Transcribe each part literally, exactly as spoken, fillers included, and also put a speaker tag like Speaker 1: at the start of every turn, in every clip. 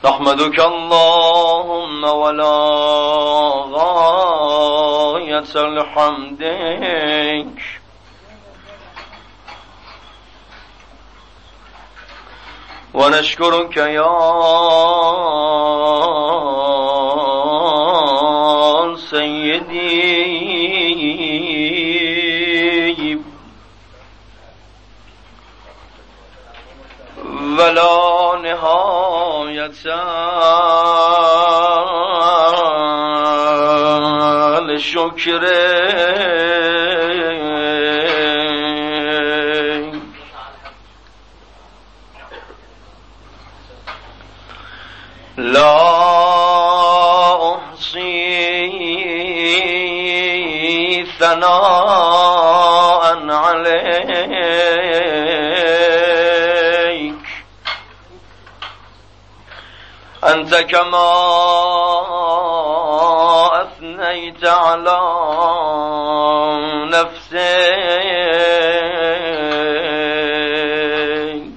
Speaker 1: نحمدك اللهم ولا غاية لحمدك ونشكرك يا سيدي ولا نهاية لشكرك لا أحصي ثناء عليك أنت كما أثنيت على نفسك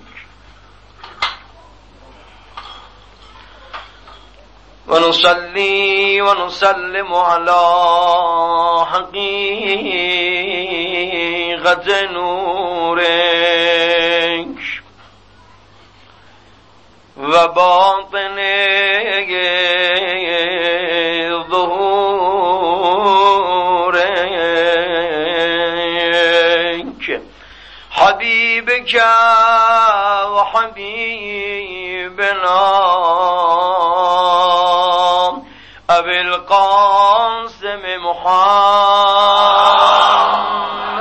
Speaker 1: ونصلي ونسلم على حقيقة نورك وباطن ظهورك حبيبك وحبيبنا أبي القاسم محمد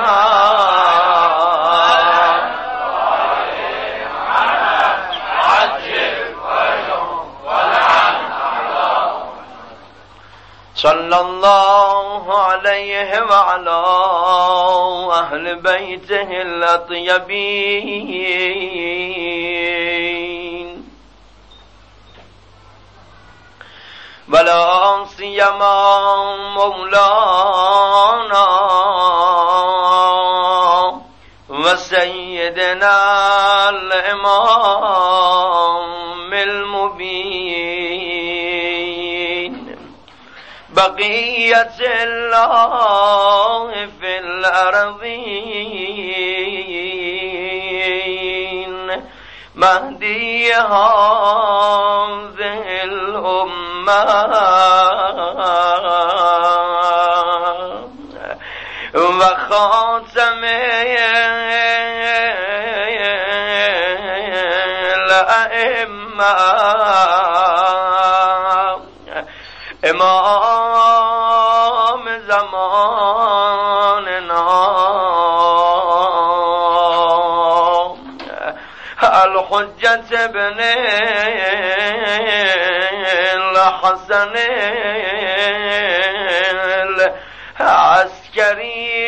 Speaker 1: صلى الله عليه وعلى أهل بيته الأطيبين ولا سيما مولانا وسيدنا الإمام المبين بقية الله في الأرضين مهدي هذه الأمة وخاتم الأئمة إمام زماننا الحجة ابن الحسن العسكري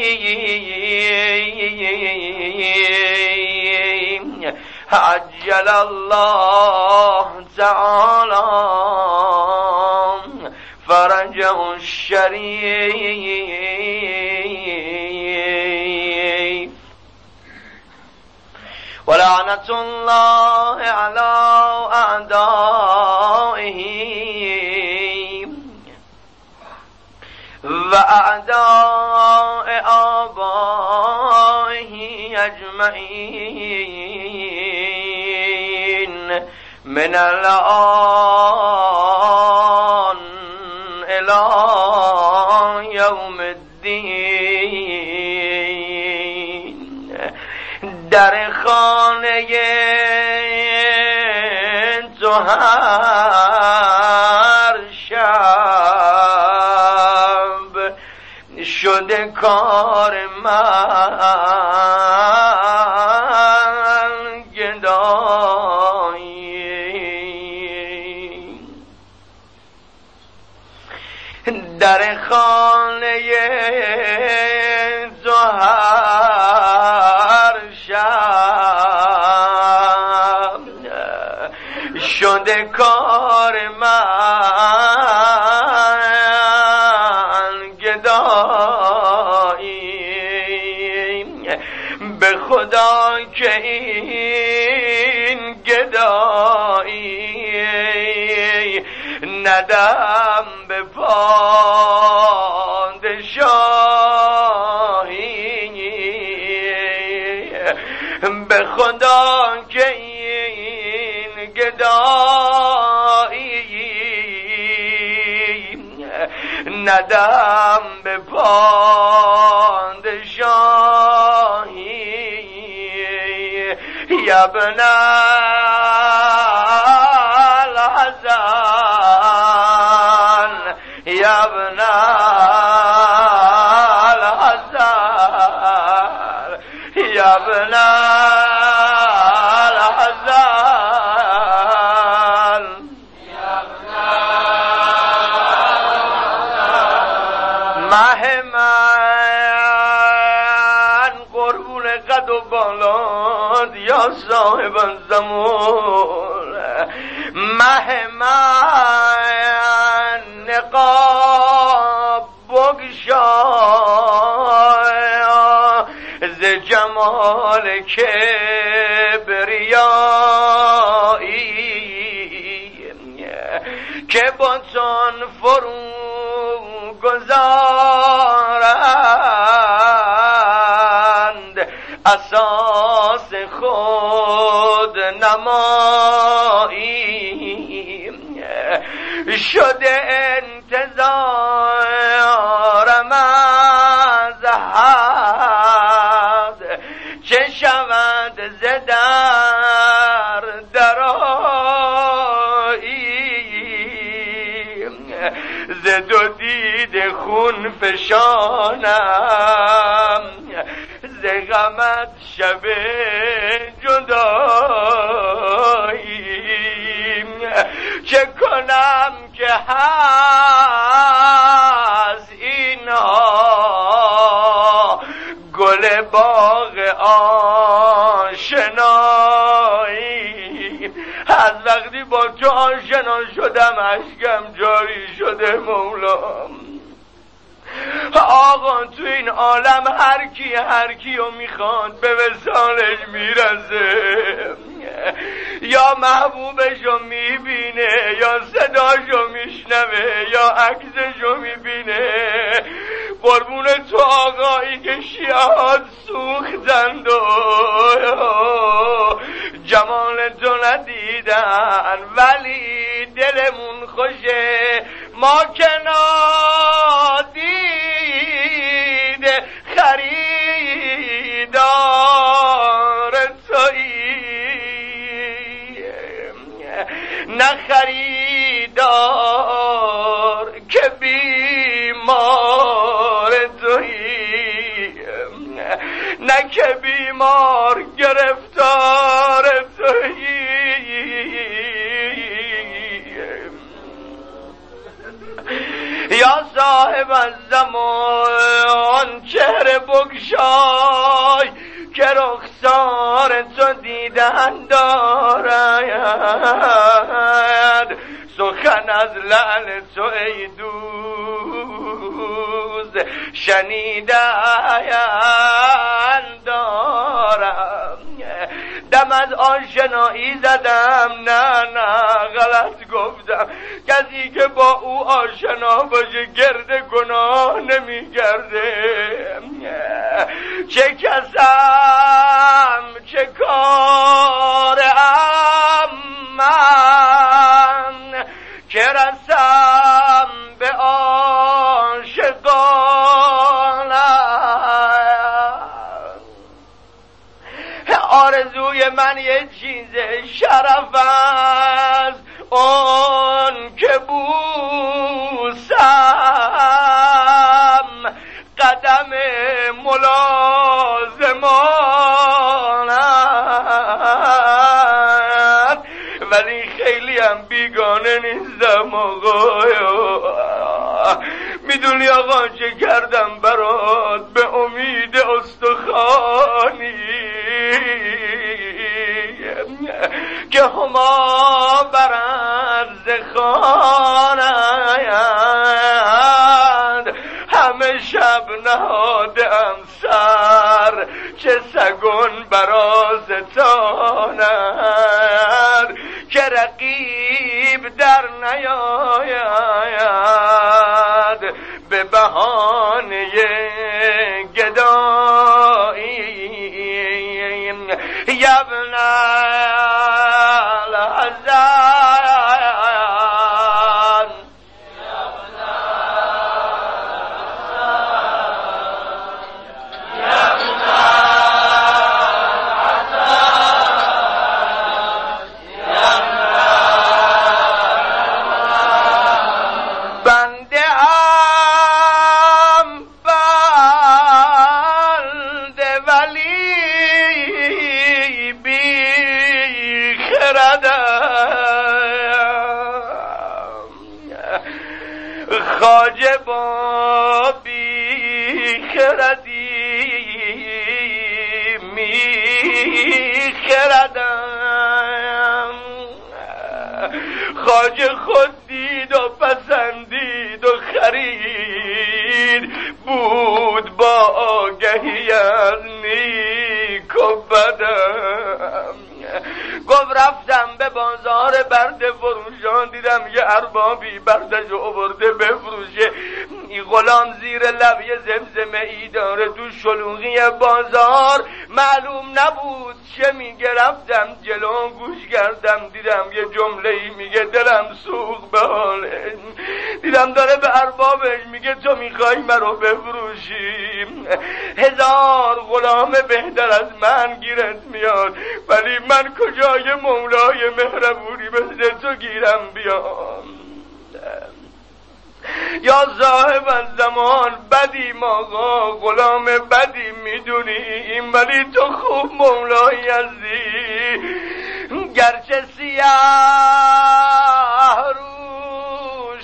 Speaker 1: عجل الله تعالى فرجه الشريف ولعنة الله على أعدائه وأعداء آبائه أجمعين من الآن إلى يوم الدين. در خانه تو هر شب شده کار من گدایی. در خانه تو هر شب شده کار من گدایی. به خدا که این گدایی ندم به پادشاهی به خدا که این گدایی ندم به پادشاهی یبن الحسن یبن الحسن یبن مه من قربون قد و بالاد یا صاحب الزمان مه من نقاب بگشای ز جمال کبریایی که بطن فرو گذارند اساس خود نمایی شده انتظارم از حد چه شود ز در درایی ز دو دید خون فشانم ز غمت شب جدایی چه کنم که هست اینها گل باغ آشنایی از وقتی با تو آشنا شدم اشکم جاری شده مولام آقا تو این عالم هر کی هر کیو میخواد به وصالش میرسه یا محبوبشو میبینه یا صداشو میشنوه یا عکسشو میبینه قربون تو آقایی که شیعات سوختند و جمال تو ندیدن ولی دلمون خوشه ما که نادید خریدار تویی نه خریدار که بیمار تویی نه که بیمار گرفتار تویی یا صاحب الزمان چهره بگشای که رخسار تو دیدن دارد سخن از لعل تو ای دوست شنیدن دارم دم از آشنایی زدم نه نه غلط گفتم کسی که با او آشنا باشه گرد گناه نمیگرده چه کسم چه کارم من که رسم به عاشقانم آرزوی من یه چیزه شرف است اون که بوسم قدم ملازمانم ولی خیلی هم بیگانه نیستم آقایا میدونی آقا چه کردم برات به امید استخوانی که هما برد ز خوانند همه شب نهادم سر چه سگون براز تانند که رقیب نصیب در نیاید به بهانه گدایی یبن الحزن خواجه با بی خردی می خردم خواجه خود دید و پسندید و خرید بود با آگهی از نیک و بدم گفت رفتم به بازار برده فروشان دیدم یه اربابی بردش آورده بفروشه این غلام زیر لب یه زمزمه ای داره تو شلوغی بازار معلوم نبود چه میگه رفتم جلو گوش کردم دیدم یه جمله ای میگه دلم سوخت به حاله دیدم داره به اربابش میگه تو میخوای مرا بفروشی هزار غلام بهتر از من گیرت میاد ولی من کجای مولای مهربونی مثل تو گیرم بیام یا صاحب الزمان بدیم آقا غلام بدی میدونیم ولی تو خوب مولایی هستی گرچه سیاه رو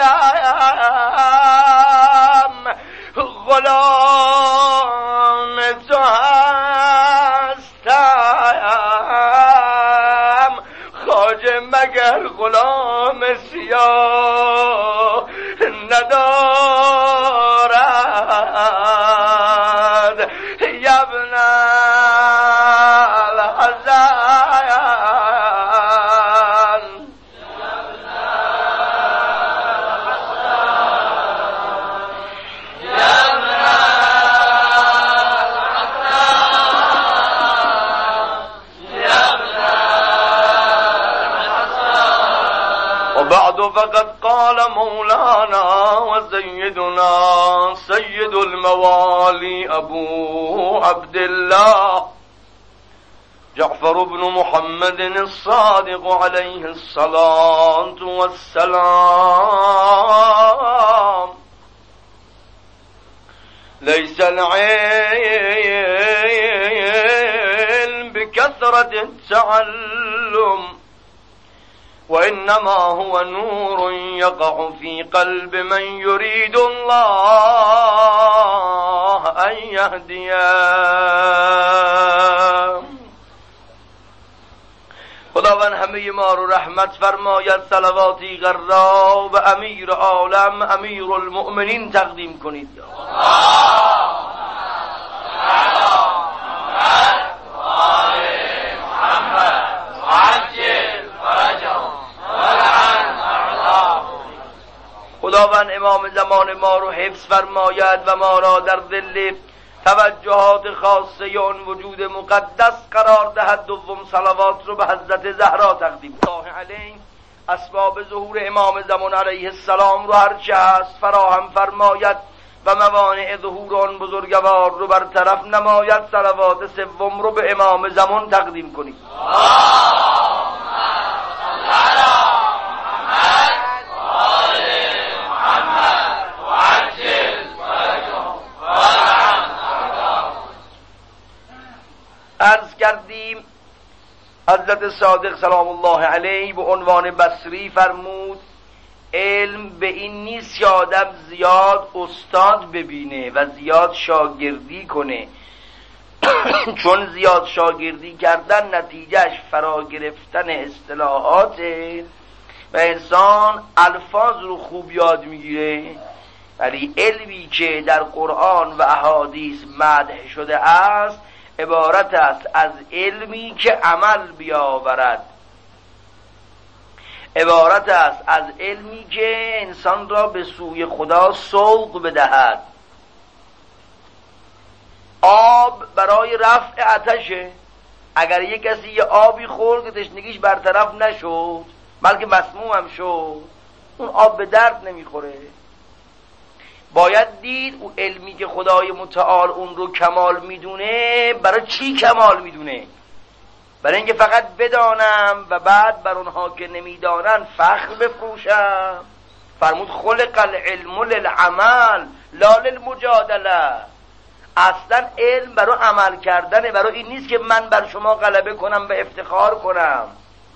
Speaker 1: شدم غلام تو هستم خواجه مگر غلام سیاه ندارد یبن الحزن وبعد فقد قال مولانا وسيدنا سيد الموالي أبو عبد الله جعفر بن محمد الصادق عليه الصلاة والسلام ليس العلم بكثرة التعلم وإنما هو نور يقع في قلب من يريد الله أن يهديه. خداوند همه ما رو رحمت فرماید. صلواتی غرا و امیر عالم امیر المؤمنین تقدیم کنید. خداوند امام زمان ما رو حفظ فرماید و ما را در دل توجهات خاصه اون وجود مقدس قرار دهد. دوم صلوات رو به حضرت زهرا تقدیم الله علیه. اسباب ظهور امام زمان علیه السلام رو هرچه هست فراهم فرماید و موانع ظهور آن بزرگوار رو برطرف نماید. صلوات سوم رو به امام زمان تقدیم کنید. عرض کردیم حضرت صادق سلام الله علیه به عنوان بصری فرمود علم به این نیست که آدم زیاد استاد ببینه و زیاد شاگردی کنه چون زیاد شاگردی کردن نتیجهش فرا گرفتن اصطلاحاته و انسان الفاظ رو خوب یاد میگیره، ولی علمی که در قرآن و احادیث مدح شده است عبارت است از علمی که عمل بیاورد،
Speaker 2: عبارت است از علمی که انسان را به سوی خدا سوق بدهد. آب برای رفع آتشه. اگر یک کسی یه آبی خورد که تشنگیش برطرف نشد بلکه مسموم هم شد، اون آب به درد نمیخوره. باید دید او علمی که خدای متعال اون رو کمال میدونه برای چی کمال میدونه؟ برای اینکه فقط بدانم و بعد بر اونها که نمیدانن فخر بفروشم. فرمود خلق العلم للعمل لا للمجادله. اصلا علم برای عمل کردنه، برای این نیست که من بر شما غلبه کنم و افتخار کنم.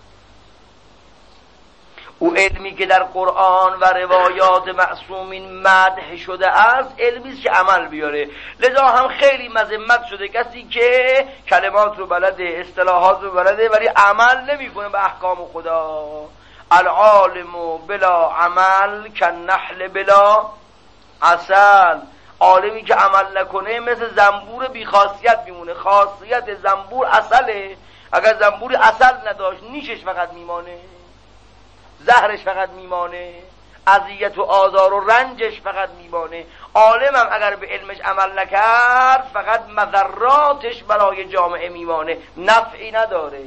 Speaker 2: او علمی که در قرآن و روایات معصومین مدح شده است علمی است که عمل بیاره. لذا هم خیلی مذمت شده کسی که کلمات رو بلده، اصطلاحات رو بلده ولی عمل نمیکنه به احکام خدا. العالم بلا عمل کالنحل بلا عسل. عالمی که عمل نکنه مثل زنبور بی خاصیت میمونه. خاصیت زنبور عسله. اگر زنبور عسل نداشت نیشش فقط میمانه، زهرش فقط میمانه، اذیت و آزار و رنجش فقط میمانه. عالمم اگر به علمش عمل نکرد فقط مضراتش برای جامعه میمانه، نفعی نداره.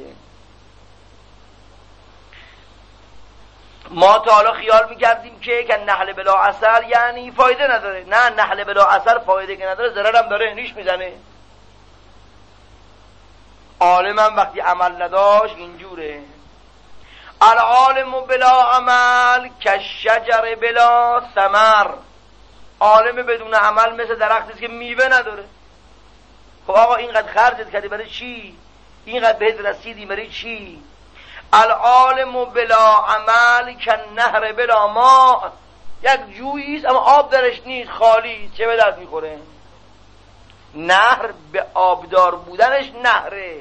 Speaker 2: ما تا حالا خیال میکردیم که که نحل بلا عسل یعنی فایده نداره. نه، نحل بلا عسل فایده که نداره ضرر هم داره، نیش میزنه. عالمم وقتی عمل نداشت اینجوره. العالم بلا عمل کالشجر بلا ثمر. عالم بدون عمل مثل درختی است که میوه نداره. خب آقا اینقدر خرجت کردی برای چی؟ اینقدر بهت رسیدی برای چی؟ العالم بلا عمل کالنهر بلا ماء. یک جویی است اما آب درش نیست، خالی، چه به درد میخوره؟ نهر به آبدار بودنش نهره،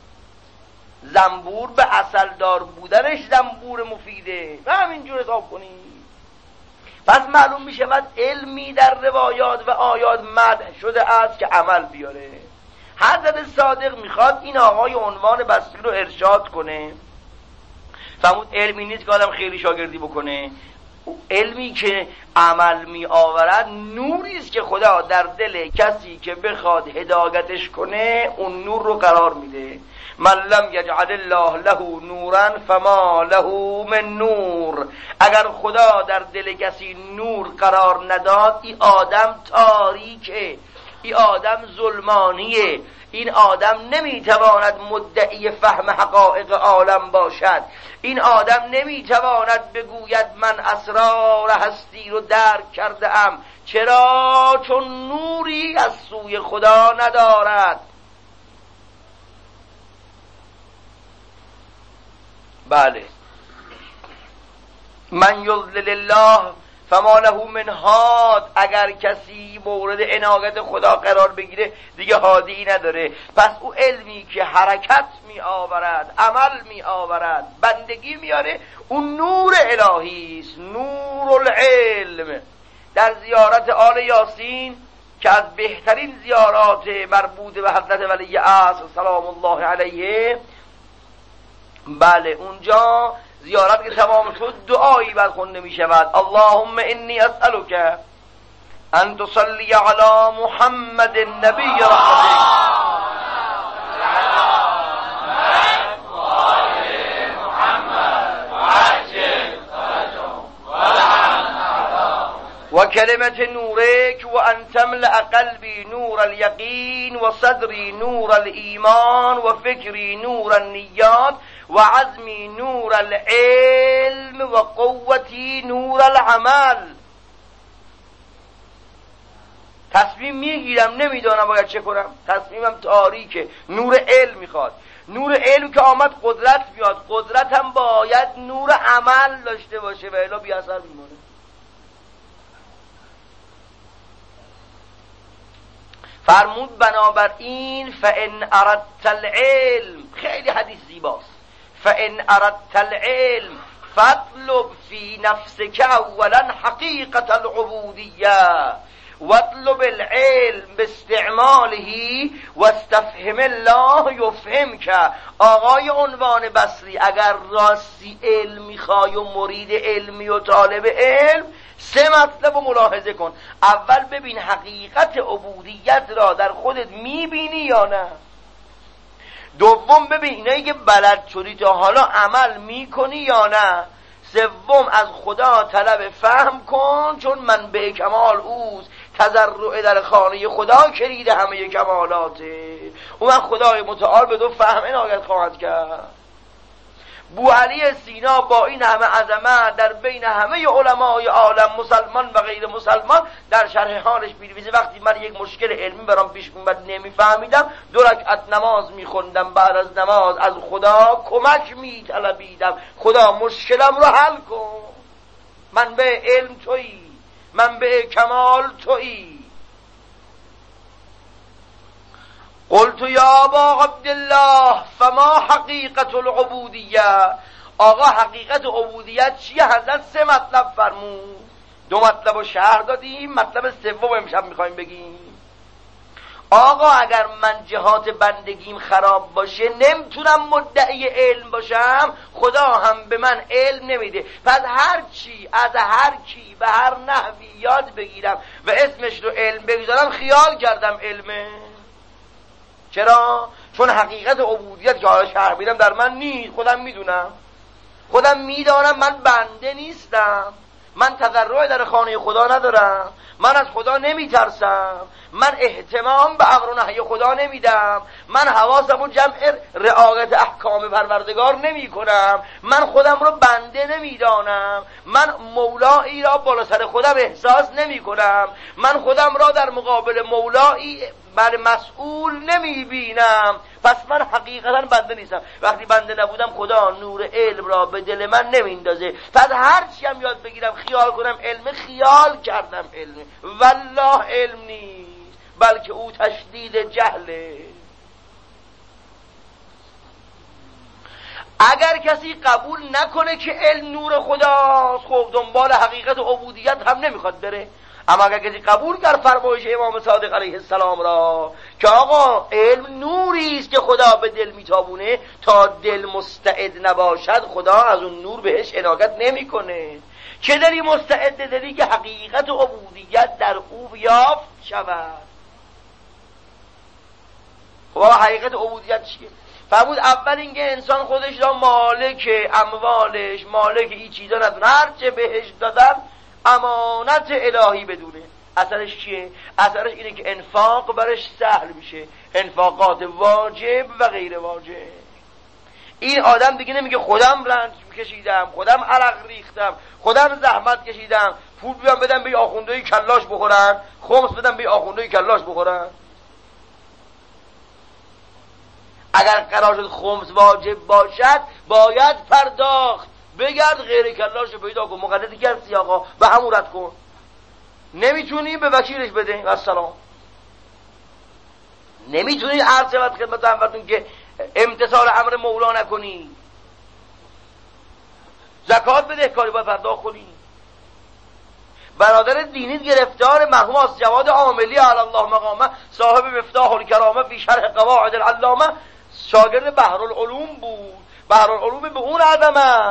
Speaker 2: زنبور به عسل دار بودنش زنبور مفیده. و همینجور حساب کنید. پس معلوم می شود علمی در روایات و آیات مدح شده است که عمل بیاره. حضرت صادق میخواد این آقای عنوان بصری رو ارشاد کنه. فرمود علمی نیست که آدم خیلی شاگردی بکنه، علمی که عمل می آورد نوری است که خدا در دل کسی که بخواد هدایتش کنه اون نور رو قرار میده. من لم یجعل الله له نورا فما له من نور. اگر خدا در دل کسی نور قرار نداد این آدم تاریکه، این آدم ظلمانیه، این آدم نمیتواند مدعی فهم حقایق عالم باشد. این آدم نمیتواند بگوید من اسرار هستی رو درک کرده ام. چرا؟ چون نوری از سوی خدا ندارد. بله، من یضلل الله فما له من هاد. اگر کسی مورد عنایت خدا قرار بگیره دیگه هادی نداره. پس او علمی که حرکت می آورد، عمل می آورد، بندگی میاره، اون نور الهی است، نور العلم. در زیارت آل یاسین که از بهترین زیارات مربوط به حضرت ولی عصر سلام الله علیه، بله اونجا زیارت که تمام شد دعایی برخوانده می شود. اللهم انی اسألک ان تصلی علی محمد نبی رحمتک و کلمت نورک و ان تملأ قلبی نور الیقین و صدری نور الایمان و فکری نور النیات و عزمی نور العلم و قوتی نور العمل. تصمیم میگیرم نمیدانم باید چه کنم، تصمیمم تاریکه، نور علم میخواد. نور علم که آمد قدرت میاد، قدرت هم باید نور عمل داشته باشه و الا بی اثر میمونه. فرمود بنابراین فان اردت العلم، خیلی حدیث زیباست، فان اردت العلم فاطلب فی نفسك اولا حقیقت العبودیه واطلب العلم باستعماله واستفهم الله یفهم که. آقای عنوان بصری اگر راستی علم میخوای و مرید علمی و طالب علم، سه مطلب رو ملاحظه کن. اول ببین حقیقت عبودیت را در خودت میبینی یا نه. دوم ببین اینایی که بلد شدی تا حالا عمل میکنی یا نه. سوم از خدا طلب فهم کن، چون منبع کمال اوست. تضرع در خانه خدا کلید همه کمالاته. اون خدای متعال به دو فهم عنایت خواهد کرد. بوعلی سینا با این همه عظمت در بین همه علمای عالم، مسلمان و غیر مسلمان، در شرح حالش می‌نویسه وقتی من یک مشکل علمی برام پیش می‌اومد نمی‌فهمیدم، دو رکعت نماز می‌خوندم، بعد از نماز از خدا کمک می‌طلبیدم، خدا مشکلم رو حل کن. منبع علم تویی، منبع کمال تویی. قلت یا ابا عبدالله فما حقیقت العبودیه. آقا حقیقت عبودیت چیه؟ حضرت سه مطلب فرمود. دو مطلب رو شرح دادیم، مطلب سوم امشب میخوایم بگیم. آقا اگر من جهات بندگیم خراب باشه نمیتونم مدعی علم باشم، خدا هم به من علم نمیده. پس هر چی از هر کی به هر نحوی یاد بگیرم و اسمش رو علم بگذارم خیال کردم علمه. چرا؟ چون حقیقت عبودیت که حالا شرح میدم در من نیست. خودم میدونم، خودم میدانم من بنده نیستم، من تضرع در خانه خدا ندارم، من از خدا نمیترسم، من اهتمام به امر و نهی خدا نمیدم، من حواسم و جمع رعایت احکام پروردگار نمی کنم، من خودم رو بنده نمیدانم، من مولایی را بالا سر خودم احساس نمی کنم، من خودم را در مقابل مولایی من مسئول نمی بینم. پس من حقیقتا بنده نیستم. وقتی بنده نبودم خدا نور علم را به دل من نمیندازه. پس هر چی هم یاد بگیرم خیال کنم علم، خیال کردم علم، والله علم نیست، بلکه او تشدید جهله. اگر کسی قبول نکنه که علم نور خداست، خب دنبال حقیقت عبودیت هم نمیخواد بره. اما اگر کسی قبول کرد فرمایش امام صادق علیه السلام را که آقا علم نوری است که خدا به دل میتابونه، تا دل مستعد نباشد خدا از اون نور بهش عنایت نمیکنه. چه دلی مستعد؟ دلی که حقیقت عبودیت در او یافت شود. خب حقیقت عبودیت چیه؟ فرمود اول اینکه انسان خودش را مالک اموالش، مالک این چیزا ندونه، هر چه بهش دادن امانت الهی بدونه. اثرش چیه؟ اثرش اینه که انفاق برش سهل میشه، انفاقات واجب و غیر واجب. این آدم دیگه نمیگه خودم رنج کشیدم، خودم عرق ریختم، خودم زحمت کشیدم، پول بیام بدم به آخوندهای کلاش بخورن، خمس بدم به آخوندهای کلاش بخورن. اگر قرار شد خمس واجب باشد باید پرداخت. بگرد غیر کلاش رو پیدا کن، مقدسی کرد آقا به همون رد کن. نمیتونی به وکیلش بده و السلام. نمیتونی عرض شود خدمت همتون که امتثال امر مولا نکنی. زکات بده، کاری باید پرداخت کنی. برادر دینی گرفتار مرحوم از جواد عاملی علی الله مقامه، صاحب مفتاح الکرامه فی شرح قواعد العلامه، شاگرد بحرالعلوم بود. بحرالعلوم به اون عظمت.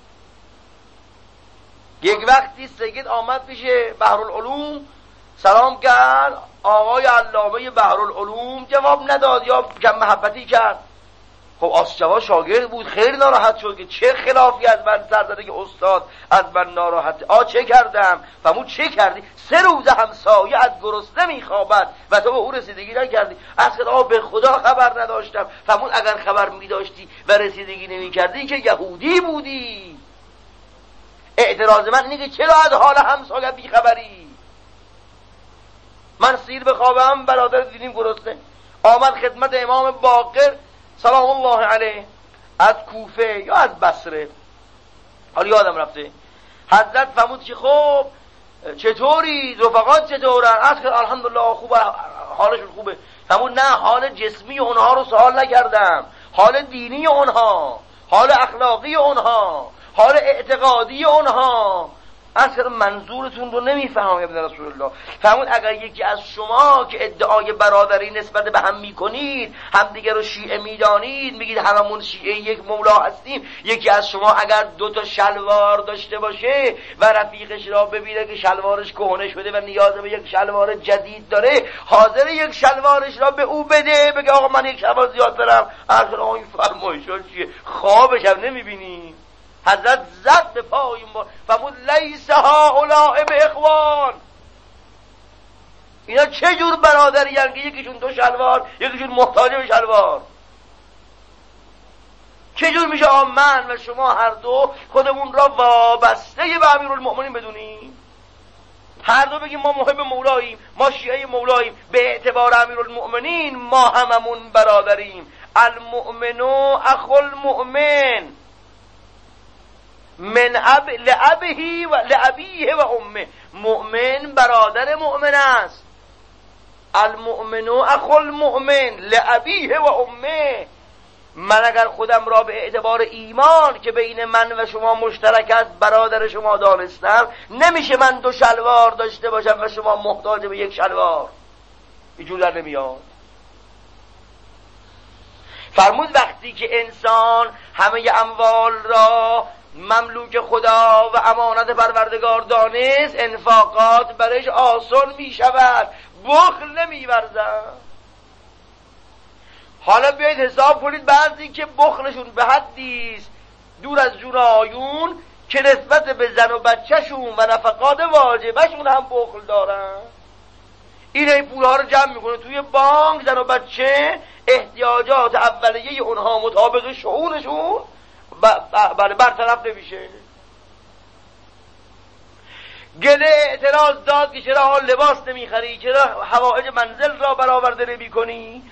Speaker 2: یک وقتی سید آمد پیش بحرالعلوم، سلام کرد، آقای علامه بحرالعلوم جواب نداد یا کم محبتی کرد. خب آسجوا شاگرد بود، خیلی ناراحت شد که چه خلافی از من سر زده که استاد از من ناراحته. آ چه کردم؟ فرمود چه کردی؟ سه روز همسایه از گرسنه میخوابد و تو به او رسیدگی نکردی. از آ به خدا خبر نداشتم. فرمود اگر خبر میداشتی و رسیدگی نمیکردی که یهودی بودی. اعتراض من اینه که چرا از حال همسایه بی خبری؟ من سیر بخوابم، برادر دینیم گرسنه. آمد خدمت امام باقر سلام الله علیه از کوفه یا از بصره، حالا یادم رفته. حضرت فرمود که خب چطوری؟ رفقات چطورن؟ از الحمدلله خوبه، حالشون خوبه. فرمود نه، حال جسمی اونها رو سوال نکردم، حال دینی اونها، حال اخلاقی اونها، حال اعتقادی اونها. اصلا منظورتون رو نمیفهم ابن رسول الله. فرمود اگر یکی از شما که ادعای برادری نسبت به هم میکنید، همدیگه رو شیعه میدانید، میگید هممون شیعه یک مولا هستیم، یکی از شما اگر دو تا شلوار داشته باشه و رفیقش را ببینه که شلوارش کهنه شده و نیاز به یک شلوار جدید داره، حاضر یک شلوارش را به او بده، بگه آقا من یک شلوار زیاد برم. اصلا این فرمایشات چیه؟ خوابش هم نمیبینی؟ حضرت زد به پای ما فرمود لیس هؤلاء به اخوان، اینا چه جور برادری هستند که یکیشون دو شلوار یکیشون محتاج به شلوار؟ چه جور میشه من و شما هر دو خودمون را وابسته به امیرالمؤمنین بدونیم؟ هر دو بگیم ما محب مولاییم، ما شیعه مولاییم، به اعتبار امیرالمؤمنین ما هممون برادریم. المؤمن اخو المؤمن من اب لابه و لابیه و امه. مؤمن برادر مؤمن است. المؤمن اخو المؤمن لابیه و امه. من اگر خودم را به اعتبار ایمان که بین من و شما مشترک است برادر شما دانستم، نمیشه من دو شلوار داشته باشم و شما محتاج به یک شلوار. اینجور در نمیاد. فرمود وقتی که انسان همه اموال را مملوک خدا و امانت پروردگار دانست، انفاقات برش آسان می شود، بخل نمی ورزد. حالا بیایید حساب کنید بعضی که بخلشون به حدیست دور از جون آیون که نسبت به زن و بچهشون و نفقات واجبشون هم بخل دارن. این این پولها رو جمع میکنه توی بانک، زن و بچه احتیاجات اولیه اونها مطابق شعورشون بله برطرف نمیشه. گله اعتراض داد که چرا لباس نمیخری، چرا حوائج منزل را برآورده نمیکنی؟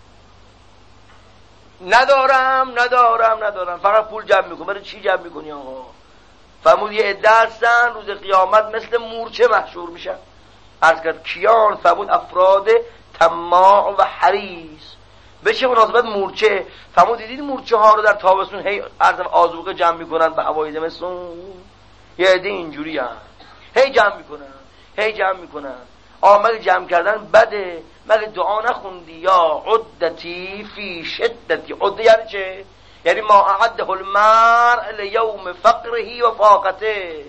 Speaker 2: ندارم ندارم ندارم فقط پول جمع میکنم. برای چی جمع میکنی آقا؟ فرمود یه عده هستن روز قیامت مثل مورچه محشور میشن. عرض کرد کیان؟ فرمود افراد طماع و حریص. به چه مناسبت مورچه؟ فرمود دیدید مورچه ها رو در تابستون هی عرض آذوقه جمع میکنن به هوای زمستون؟ یه عده اینجوری هست، هی جمع میکنن هی جمع میکنن. آمد جمع کردن بده. مگه دعا نخوندی یا عدتی فی شدتی؟ عده یعنی چه؟ یعنی ما اعده المرء لیوم فقره و فاقته،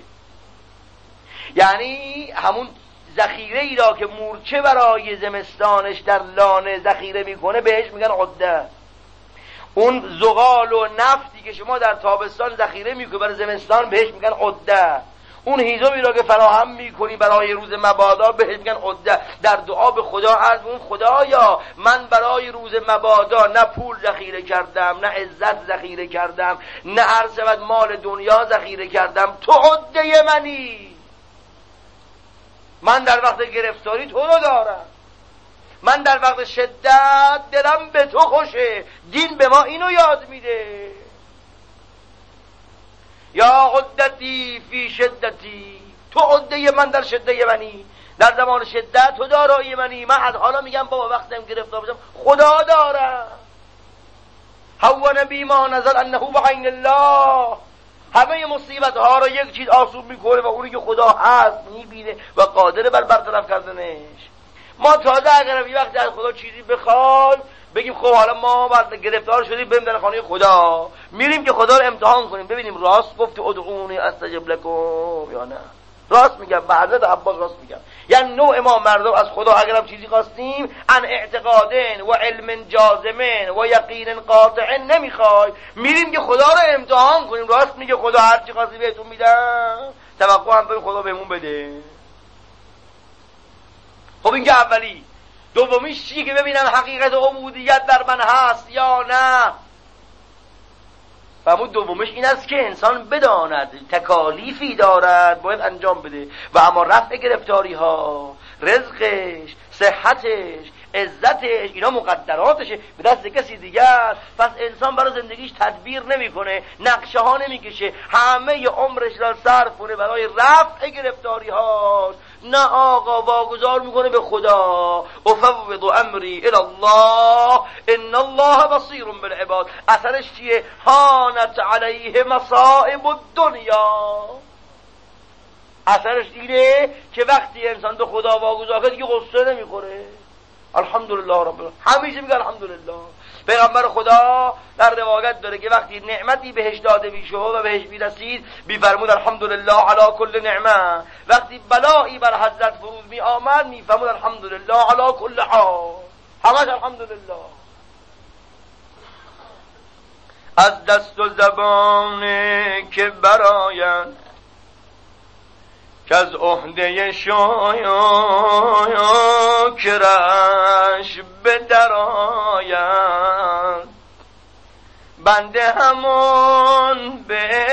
Speaker 2: یعنی همون ذخیره ای را که مورچه برای زمستانش در لانه ذخیره میکنه بهش میگن عده. اون زغال و نفتی که شما در تابستان ذخیره میکنی برای زمستان بهش میگن عده. اون هیزمی را که فراهم میکنی برای روز مبادا بهش میگن عده. در دعا به خدا عرض اون خدایا من برای روز مبادا نه پول ذخیره کردم، نه عزت ذخیره کردم، نه عرض شود مال دنیا ذخیره کردم، تو عده منی. من در وقت گرفتاری تو رو دارم، من در وقت شدت دلم به تو خوشه. دین به ما اینو یاد میده. یا عدتی فی شدتی، تو عده من در شده منی، در زمان شدت تو دارایی منی. من از حالا میگم بابا وقتم گرفتار بشم خدا دارم. هون بی ما نزل انه بعین الله. همه مصیبت ها رو یک چیز آسوب میکنه و اونی که خدا هست میبینه و قادر بر برطرف کردنش. ما تازه اگر یه وقتی از خدا چیزی بخوایم بگیم خب حالا ما بعد گرفتار شدیم بریم در خانه خدا، میریم که خدا رو امتحان کنیم ببینیم راست گفت ادعونی استجب لکم یا نه. راست میگم، به حضرت عباس راست میگم. یعنی نوع ما مردم از خدا اگرم چیزی خواستیم ان اعتقادن و علم جازمن و یقین قاطع نمیخوای، میریم که خدا رو امتحان کنیم راست میگه خدا هر چی خواستی بهتون میدم، توقع هم بریم خدا بهمون بده. خب این که اولی. دومیش چیه که ببینم حقیقت عبودیت در من هست یا نه. فرمود دومش این است که انسان بداند تکالیفی دارد باید انجام بده و اما رفع گرفتاری ها، رزقش، صحتش، عزتش، اینا مقدراتشه به دست کسی دیگر. پس انسان برای زندگیش تدبیر نمیکنه، نقشه ها نمیکشه، همه عمرش را صرف کنه برای رفع گرفتاری ها. نه آقا واگذار میکنه به خدا. افوض امری الی الله ان الله بصیر بالعباد. اثرش چیه؟ هانت علیه مصائب الدنیا. اثرش اینه که وقتی انسان به خدا واگذار کنه دیگه غصه نمیخوره. الحمدلله رب العالمین، همیشه میگه الحمدلله. پیغمبر خدا در روایت داره که وقتی نعمتی بهش داده میشد و بهش میرسید میفرمود الحمدلله علی کل نعمه. وقتی بلایی بر حضرت فرود می آمد میفرمود الحمدلله علی کل حال، همش الحمدلله. از دست و زبانی که برآید که از عهده شاکرش به درآید، بنده همون به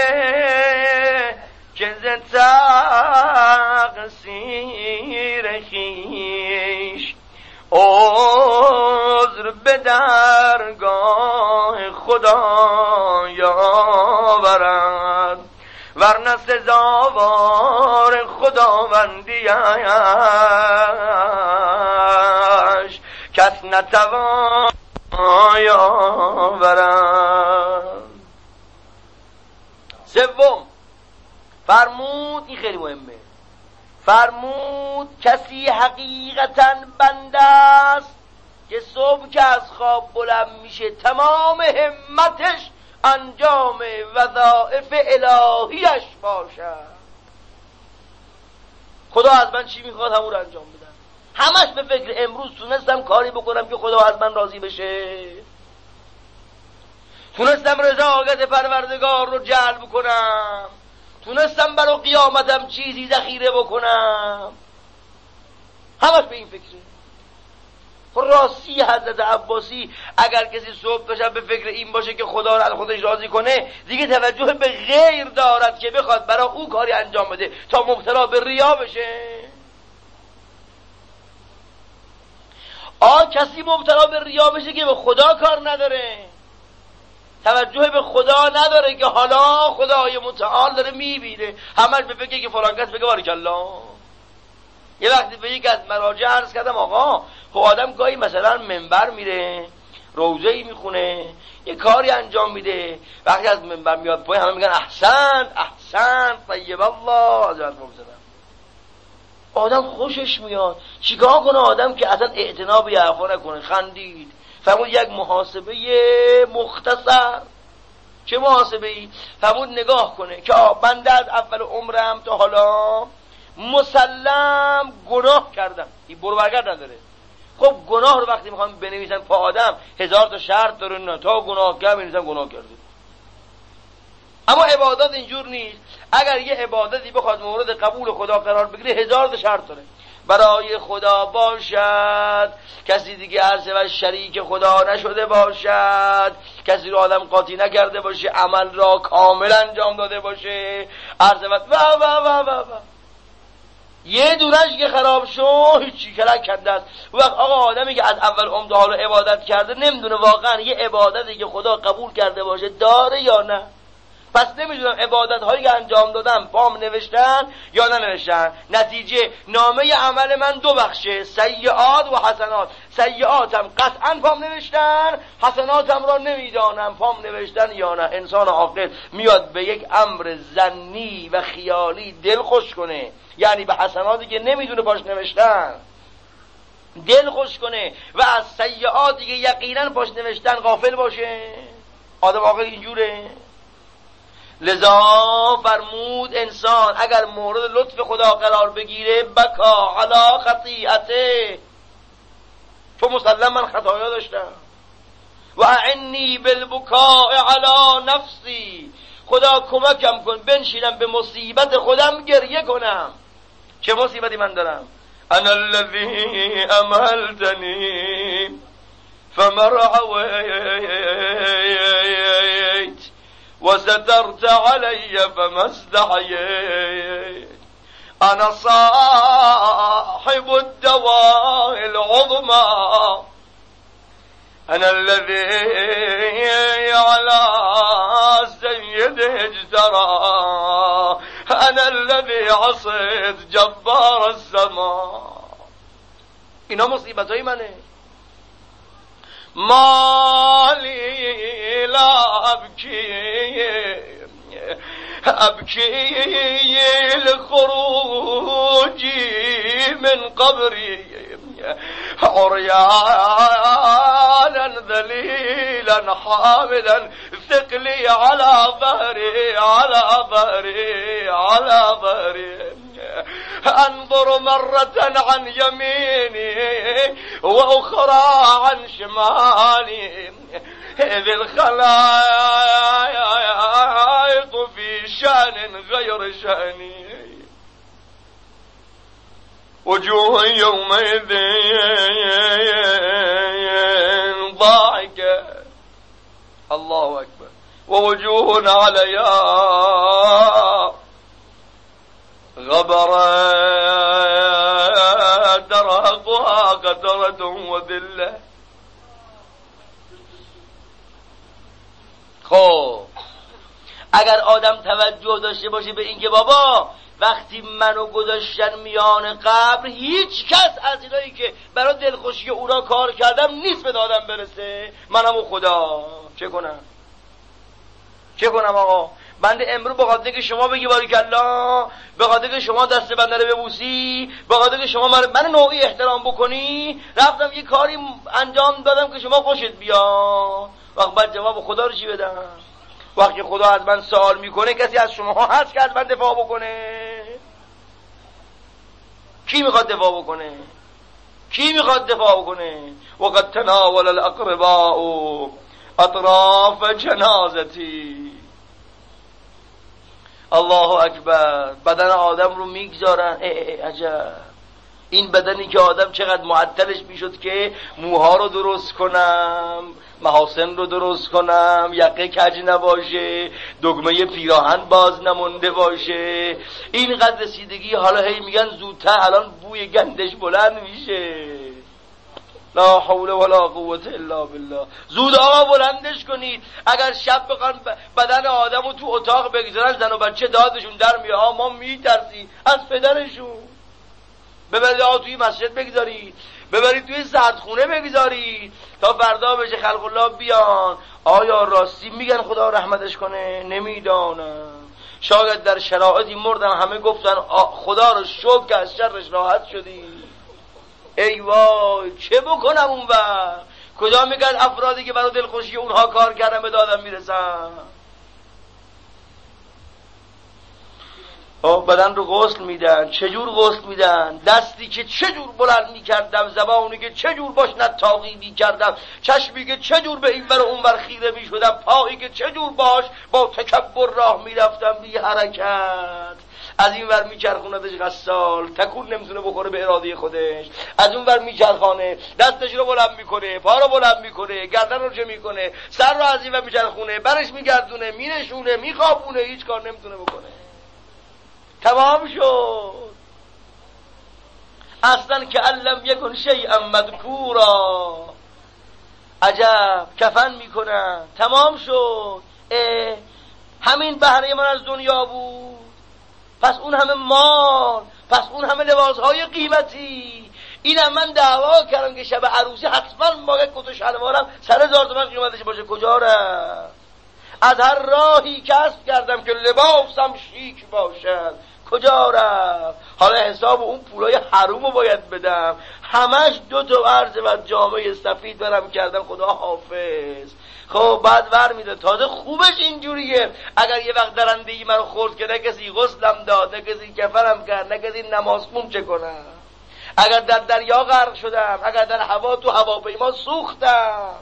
Speaker 2: که ز تقصیر خویش عذر به درگاه خدا یاورد، ورنه سزاوار خداوندیش کس نتوان یاورد. سوم فرمود، این خیلی مهمه، فرمود کسی حقیقتاً بنده است که صبح که از خواب بلند میشه تمام همتش انجام وظایف الهیش باشد. خدا از من چی میخواد همون رو انجام بدم، همش به فکر امروز تونستم کاری بکنم که خدا از من راضی بشه، تونستم رضایت پروردگار رو جلب کنم، تونستم برای قیامتم چیزی ذخیره بکنم، همش به این فکره. راستی حضرت عباسی اگر کسی صبح بشه به فکر این باشه که خدا رو از خودش راضی کنه دیگه توجه به غیر دارد که بخواد برای او کاری انجام بده تا مبتلا به ریا بشه. آ کسی مبتلا به ریا بشه که به خدا کار نداره، توجه به خدا نداره که حالا خدای متعال داره میبینه، همش به فکر که فلان کس بگه بارکالله. یه وقتی به یک از مراجع عرض کردم آقا خب آدم گاهی مثلا منبر میره، روزه‌ای میخونه، یه کاری انجام میده، وقتی از منبر میاد پایین همه میگن احسن احسن طیب الله حضرت مبزدم. آدم خوشش میاد، چیکار کنه آدم که اصلا اعتنا به حرفا نکنه؟ خندید. فرمود یک محاسبه مختصر. چه محاسبه ای؟ فرمود نگاه کنه که بنده از اول عمرم تا حالا مسلم گناه کردم، این برو برگرد نداره. خب گناه رو وقتی میخوام بنویسن پا آدم هزار تا شرط داره، نه تا گناه کرد بنویسن گناه کرده. اما عبادات اینجور نیست. اگر یه عبادتی بخواد مورد قبول خدا قرار بگیره هزار تا شرط داره. برای خدا باشد، کسی دیگه عرض و شریک خدا نشده باشد، کسی رو آدم قاطی نکرده باشه، عمل را کامل انجام داده باشه، عرض و و و و و یه دونش که خراب شو هیچی کلک کنده است. وقت آقا آدمی که از اول عمر حالا عبادت کرده نمیدونه واقعا یه عبادتی که خدا قبول کرده باشه داره یا نه. پس نمیدونم عبادت هایی که انجام دادم پام نوشتن یا ننوشتن. نتیجه نامه عمل من دو بخشه، سیئات و حسنات. سیئاتم قطعا پام نوشتن، حسناتم را نمیدانم پام نوشتن یا نه. انسان عاقل میاد به یک امر ظنی و خیالی دل خوش کنه، یعنی به حسناتی که نمیدونه پاش نوشتن دل خوش کنه و از سیئاتی که یقینا پاش نوشتن غافل باشه. آدم عاقل اینجوره. لذا فرمود انسان اگر مورد لطف خدا قرار بگیره بکا علی خطیئته، تو مسلم من خطایا داشتم، و اعنی بالبکاء علی نفسی، خدا کمکم کن بنشینم به مصیبت خودم گریه کنم. چه مصیبتی من دارم؟ انا الذی املتنی فمرعویت وسترت علي فما استحييت، أنا صاحب الدواء العظمى، أنا الذي على سيده اجترى، أنا الذي عصيت جبار السماء. اینا مصیبت های منه. مالی لا ابکی
Speaker 1: أبكي الخروج من قبري عريانا ذليلا حاملا ثقلي على ظهري على ظهري على ظهري أنظر مرة عن يميني وأخرى عن شمالي إذ الخلائق في شأن غير شأني وجوه يومئذ ضاحكة الله أكبر ووجوه عليها غبرة ترهقها قترة وذلة. خب اگر آدم توجه داشته باشه به اینکه بابا وقتی منو گذاشتن میان قبر هیچ کس از اینایی که برای دلخوشی اونا کار کردم نیست به دادم برسه، منم و خدا چه کنم چه کنم آقا؟ بنده امرو به خاطر که شما بگی باریکالله، به خاطر که شما دست بنده رو ببوسی، به خاطر که شما من, من نوعی احترام بکنی رفتم یه کاری انجام دادم که شما خوشت بیا، وقت بعد جواب خدا رو چی بدم؟ وقتی خدا از من سوال میکنه کسی از شما هست که از من دفاع بکنه؟ کی میخواد دفاع بکنه؟ کی میخواد دفاع بکنه؟ وقد تناول الاقرباء اطراف جنازتی. الله اکبر. بدن آدم رو میگذارن. عجب، این بدنی که آدم چقدر معطلش میشد که موها رو درست کنم، محاسن رو درست کنم، یقه کج نباشه، دگمه پیراهن باز نمونده باشه، اینقدر رسیدگی. حالا هی میگن زودتر الان بوی گندش بلند میشه. لا حول ولا قوت الا بالله. زود آقا بلندش کنید. اگر شب بخوان بدن آدم رو تو اتاق بگذارن زن و بچه دادشون در میاد، ما میترسی از پدرشون. ببرید آقا توی مسجد بگذارید، ببرید توی سردخونه بگذارید تا فردا بشه خلق الله بیان. آیا راستی میگن خدا رحمتش کنه؟ نمیدانم. شاید در شرایطی مردن همه گفتن خدا رو شکر که از شرش راحت شدی. ای وای چه بکنم اون وقت؟ کجا میگن افرادی که برای دلخوشی اونها کار کردن به دادم میرسن؟ بدن رو غسل میدن. چجور غسل میدن؟ دستی که چجور بلند میکردم، زبانی که چجور باش نتاقی میکردم، چشمی که چجور به این ور اون ور خیره میشدم، پایی که چجور باش با تکبر راه میرفتم بی حرکت. از این ور میچرخوندش غسال، تکون نمیتونه بخوره به اراده خودش. از اون ور میچرخانه، دستش رو بلند میکنه، پا رو بلند میکنه، گردن رو چه میکنه، سر رو از این ور میچرخونه، برش میگردونه، مینشونه، میخوابونه، هیچ کار نمیتونه بکنه. تمام شد. اصلا که علم یکن شیئا مذکورا. عجب، کفن میکنن. تمام شد. همین بهره من از دنیا بود، پس اون همه مال، پس اون همه لباسهای قیمتی. اینم من دعوا کردم که شب عروسی حتما باید کت و شلوارم سر هزار تومان قیمتش باشه. کجا رفت؟ از هر راهی کسب کردم که لباسم شیک باشد. کجا رفت؟ حالا حساب اون پولای حرومو باید بدم. همش دو تا عرض و جامعه سفید برم کردم. خدا حافظ. خب بعد ور میده. تازه خوبش اینجوریه اگر یه وقت درنده ای منو خورد که نه کسی غسلم داد، نه کسی کفنم کرد، نه کسی نماز خون چه کنم؟ اگر در دریا غرق شدم، اگر در هوا تو هواپیما سوختم،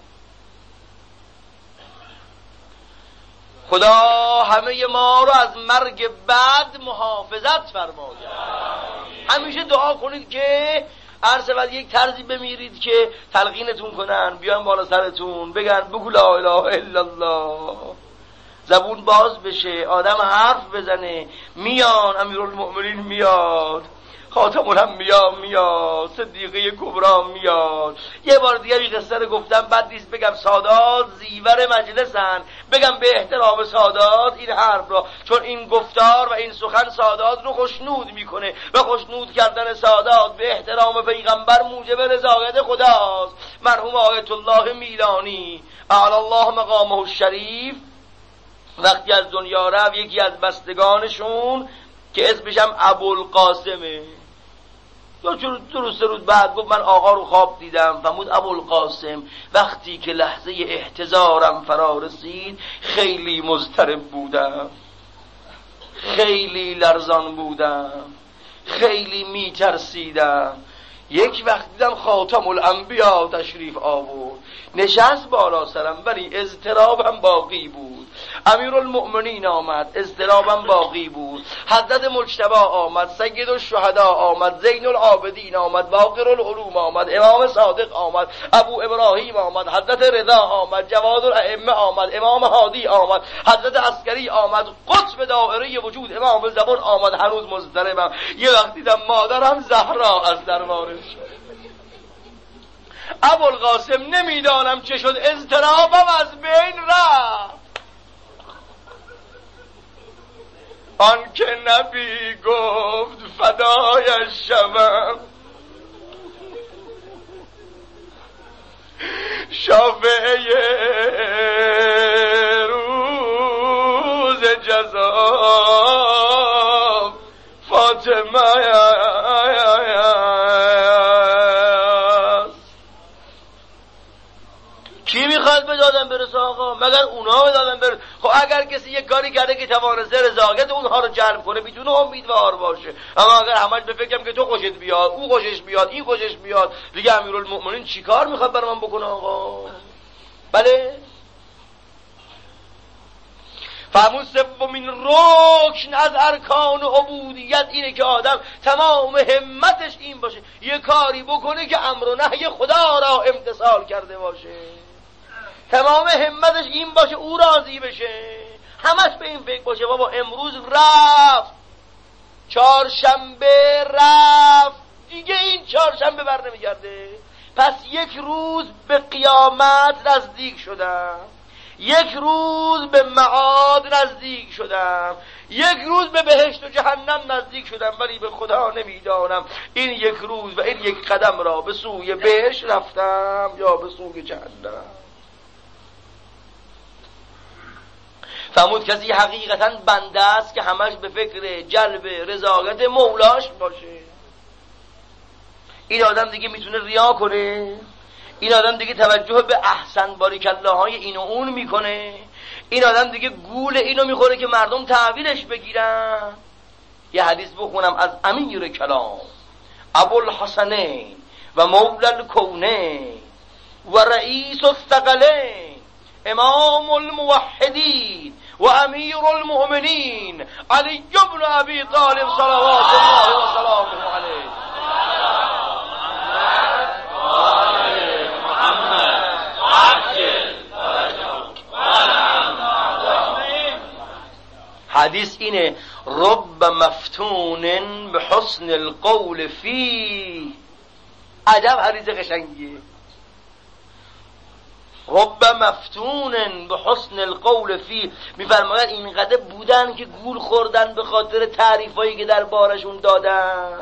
Speaker 1: خدا همه ما رو از مرگ بعد محافظت فرماید. همیشه دعا کنید که عرض بعد یک طرزی بمیرید که تلقینتون کنن، بیان بالا سرتون بگن بگو لا اله الا الله، زبون باز بشه، آدم حرف بزنه. میان امیرالمؤمنین میاد، خاتم الانبیا میاد، صدیقه کبرا میاد. یه بار دیگه این قصه رو گفتم، بد نیست بگم سادات زیور مجلسن، بگم به احترام سادات این حرف رو، چون این گفتار و این سخن سادات رو خوشنود میکنه و خوشنود کردن سادات به احترام پیغمبر موجب رضایت خداست. مرحوم آیت الله میلانی اعلی الله مقامه الشریف
Speaker 2: وقتی از دنیا رفت یکی از بستگانشون که اسمش هم ابوالقاسمه، یا دو سه روز بعد گفت من آقا رو خواب دیدم. فرمود ابوالقاسم وقتی که لحظه احتضارم فرا رسید خیلی مضطرب بودم، خیلی لرزان بودم، خیلی میترسیدم. یک وقت دیدم خاتم الانبیا تشریف آورد، نشست بالا سرم ولی اضطرابم باقی بود. امیرالمؤمنین آمد، اضطرابم باقی بود. حضرت مجتبی آمد، سید الشهدا آمد، زین العابدین آمد، باقر العلوم آمد، امام صادق آمد، ابو ابراهیم آمد، حضرت رضا آمد، جواد الائمه آمد، امام هادی آمد، حضرت عسکری آمد، قطب دائره وجود امام زمان آمد. هنوز مضطربم. یه وقت دیدم مادرم زهرا از در وارد شد. ابوالقاسم نمیدانم چه شد، اضطرابم از بین رفت. آن که نبی گفت فدایش شوم، شافعه روز جزا فاطمه کی میخواد به دادن برسه آقا؟ مگر اونها به دادن برسه؟ خب اگر کسی یک کاری کرده که توانسته رضایت اونها رو جلب کنه میتونه امیدوار باشه. اما اگر همش به فکرم که تو خوشت بیاد، او خوشش بیاد، این خوشش بیاد، دیگه امیرالمؤمنین چی کار میخواد برای من بکنه آقا؟ بله؟ فرمود سومین رکن از ارکان عبودیت اینه که آدم تمام همتش این باشه یه کاری بکنه که امر و نهی خدا را امتثال کرده باشه. تمام همتش این باشه او راضی بشه. همش به این فکر باشه بابا امروز رفت، چهارشنبه رفت، دیگه این چهارشنبه بر نمیگرده. پس یک روز به قیامت نزدیک شدم، یک روز به معاد نزدیک شدم، یک روز به بهشت و جهنم نزدیک شدم، ولی به خدا نمیدانم این یک روز و این یک قدم را به سوی بهشت رفتم یا به سوی جهنم. فرمود کسی حقیقتا بنده است که همش به فکر جلب رضایت مولاش باشه. این آدم دیگه میتونه ریا کنه، این آدم دیگه توجه به احسن باریکالله های این و اون میکنه، این آدم دیگه گول اینو میخوره که مردم تحویلش بگیرن. یه حدیث بخونم از امیر کلام ابوالحسنین و مولا الکونین و رئیس الثقلین امام الموحدین و امیر المؤمنین علی بن ابی طالب صلوات الله و سلامه علیه. حدیث اینه رب مفتون به حسن القول فی. عجب حدیث قشنگیه. رب مفتون به حسن القول فی. میفرماید اینقدر بودن که گول خوردن به خاطر تعریفایی که در بارشون دادن.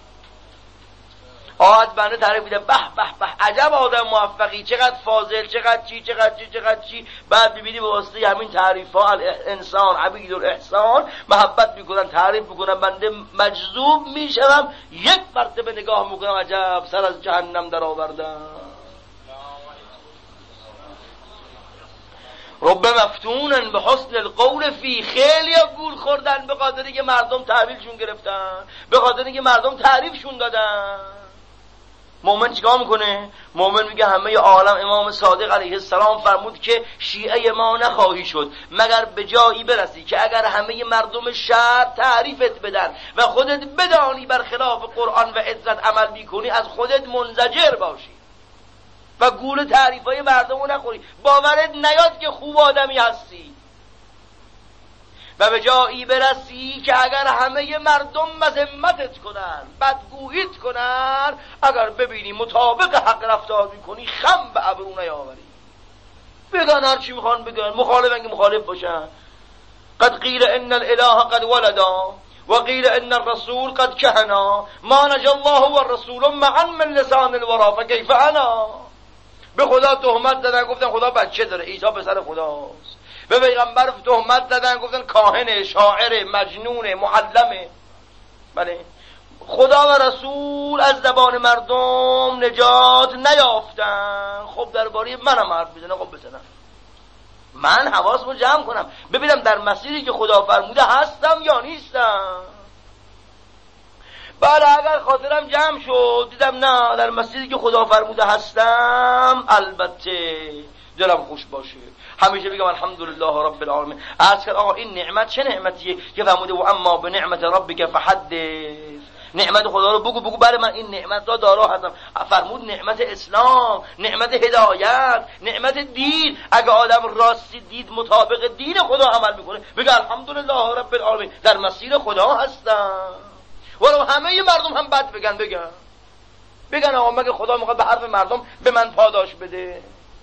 Speaker 2: آد بنده تعریف میده به به به عجب آدم موفقی، چقدر فاضل، چقدر چی چقدر چی چقدر چی. بعد میبینی به واسطه همین تعریف ها انسان عبید الاحسان محبت میکنن، تعریف میکنن، بنده مجذوب میشم، یک مرتبه نگاه میکنم عجب سر از جهنم در آوردم. رب مفتونن به حسن القول فی. خیلی ها گول خوردن به خاطر اینکه مردم تحویلشون گرفتن، به خاطر اینکه مردم تعریفشون دادن. مومن چیکار میکنه؟ مومن میگه همه عالم امام صادق علیه السلام فرمود که شیعه ما نخواهی شد مگر به جایی برسی که اگر همه مردم شهر تعریفت بدن و خودت بدانی بر خلاف قرآن و عزت عمل میکنی از خودت منزجر باشی و گول تعریفای مردم رو نخوری، باورت نیاد که خوب آدمی هستی و به جایی برسی که اگر همه مردم مذمتت کنن، بدگوییت کنن، اگر ببینی مطابق حق رفتار میکنی خم به ابرو نیاوری. بگن هر چی میخوان بگن، مخالفن که مخالف باشن. قد قیل ان الاله قد ولدا و قیل ان الرسول قد کهنا ما نجا الله و الرسول معا من لسان الورا فکیف انا. به خدا تهمت دادن، گفتن خدا بچه داره، عیسی پسر خداست. به پیغمبر تهمت زدن، گفتن کاهن، شاعر، مجنون، معلمه. بله، خدا و رسول از زبان مردم نجات نیافتن. خب درباره منم حرف میزنه، خب بزنم، من حواسمو جمع کنم ببینم در مسیری که خدا فرموده هستم یا نیستم. بعد اگر خاطرم جمع شد دیدم نه در مسیری که خدا فرموده هستم، البته دلم خوش باشه، همیشه بگم الحمدلله رب العالمین. عرض کرد آقا این نعمت چه نعمتیه که فرموده و اما به نعمت ربک فحدث، نعمت خدا رو بگو بگو برای من این نعمت را دارا هستم. فرمود نعمت اسلام، نعمت هدایت، نعمت دین. اگه آدم راستی دید مطابق دین خدا عمل میکنه بگه الحمدلله رب العالمین در مسیر خدا هستم. ولو همه مردم هم بد بگن بگن بگن آقا مگه خدا میخواد به حرف مردم به من پاداش بده؟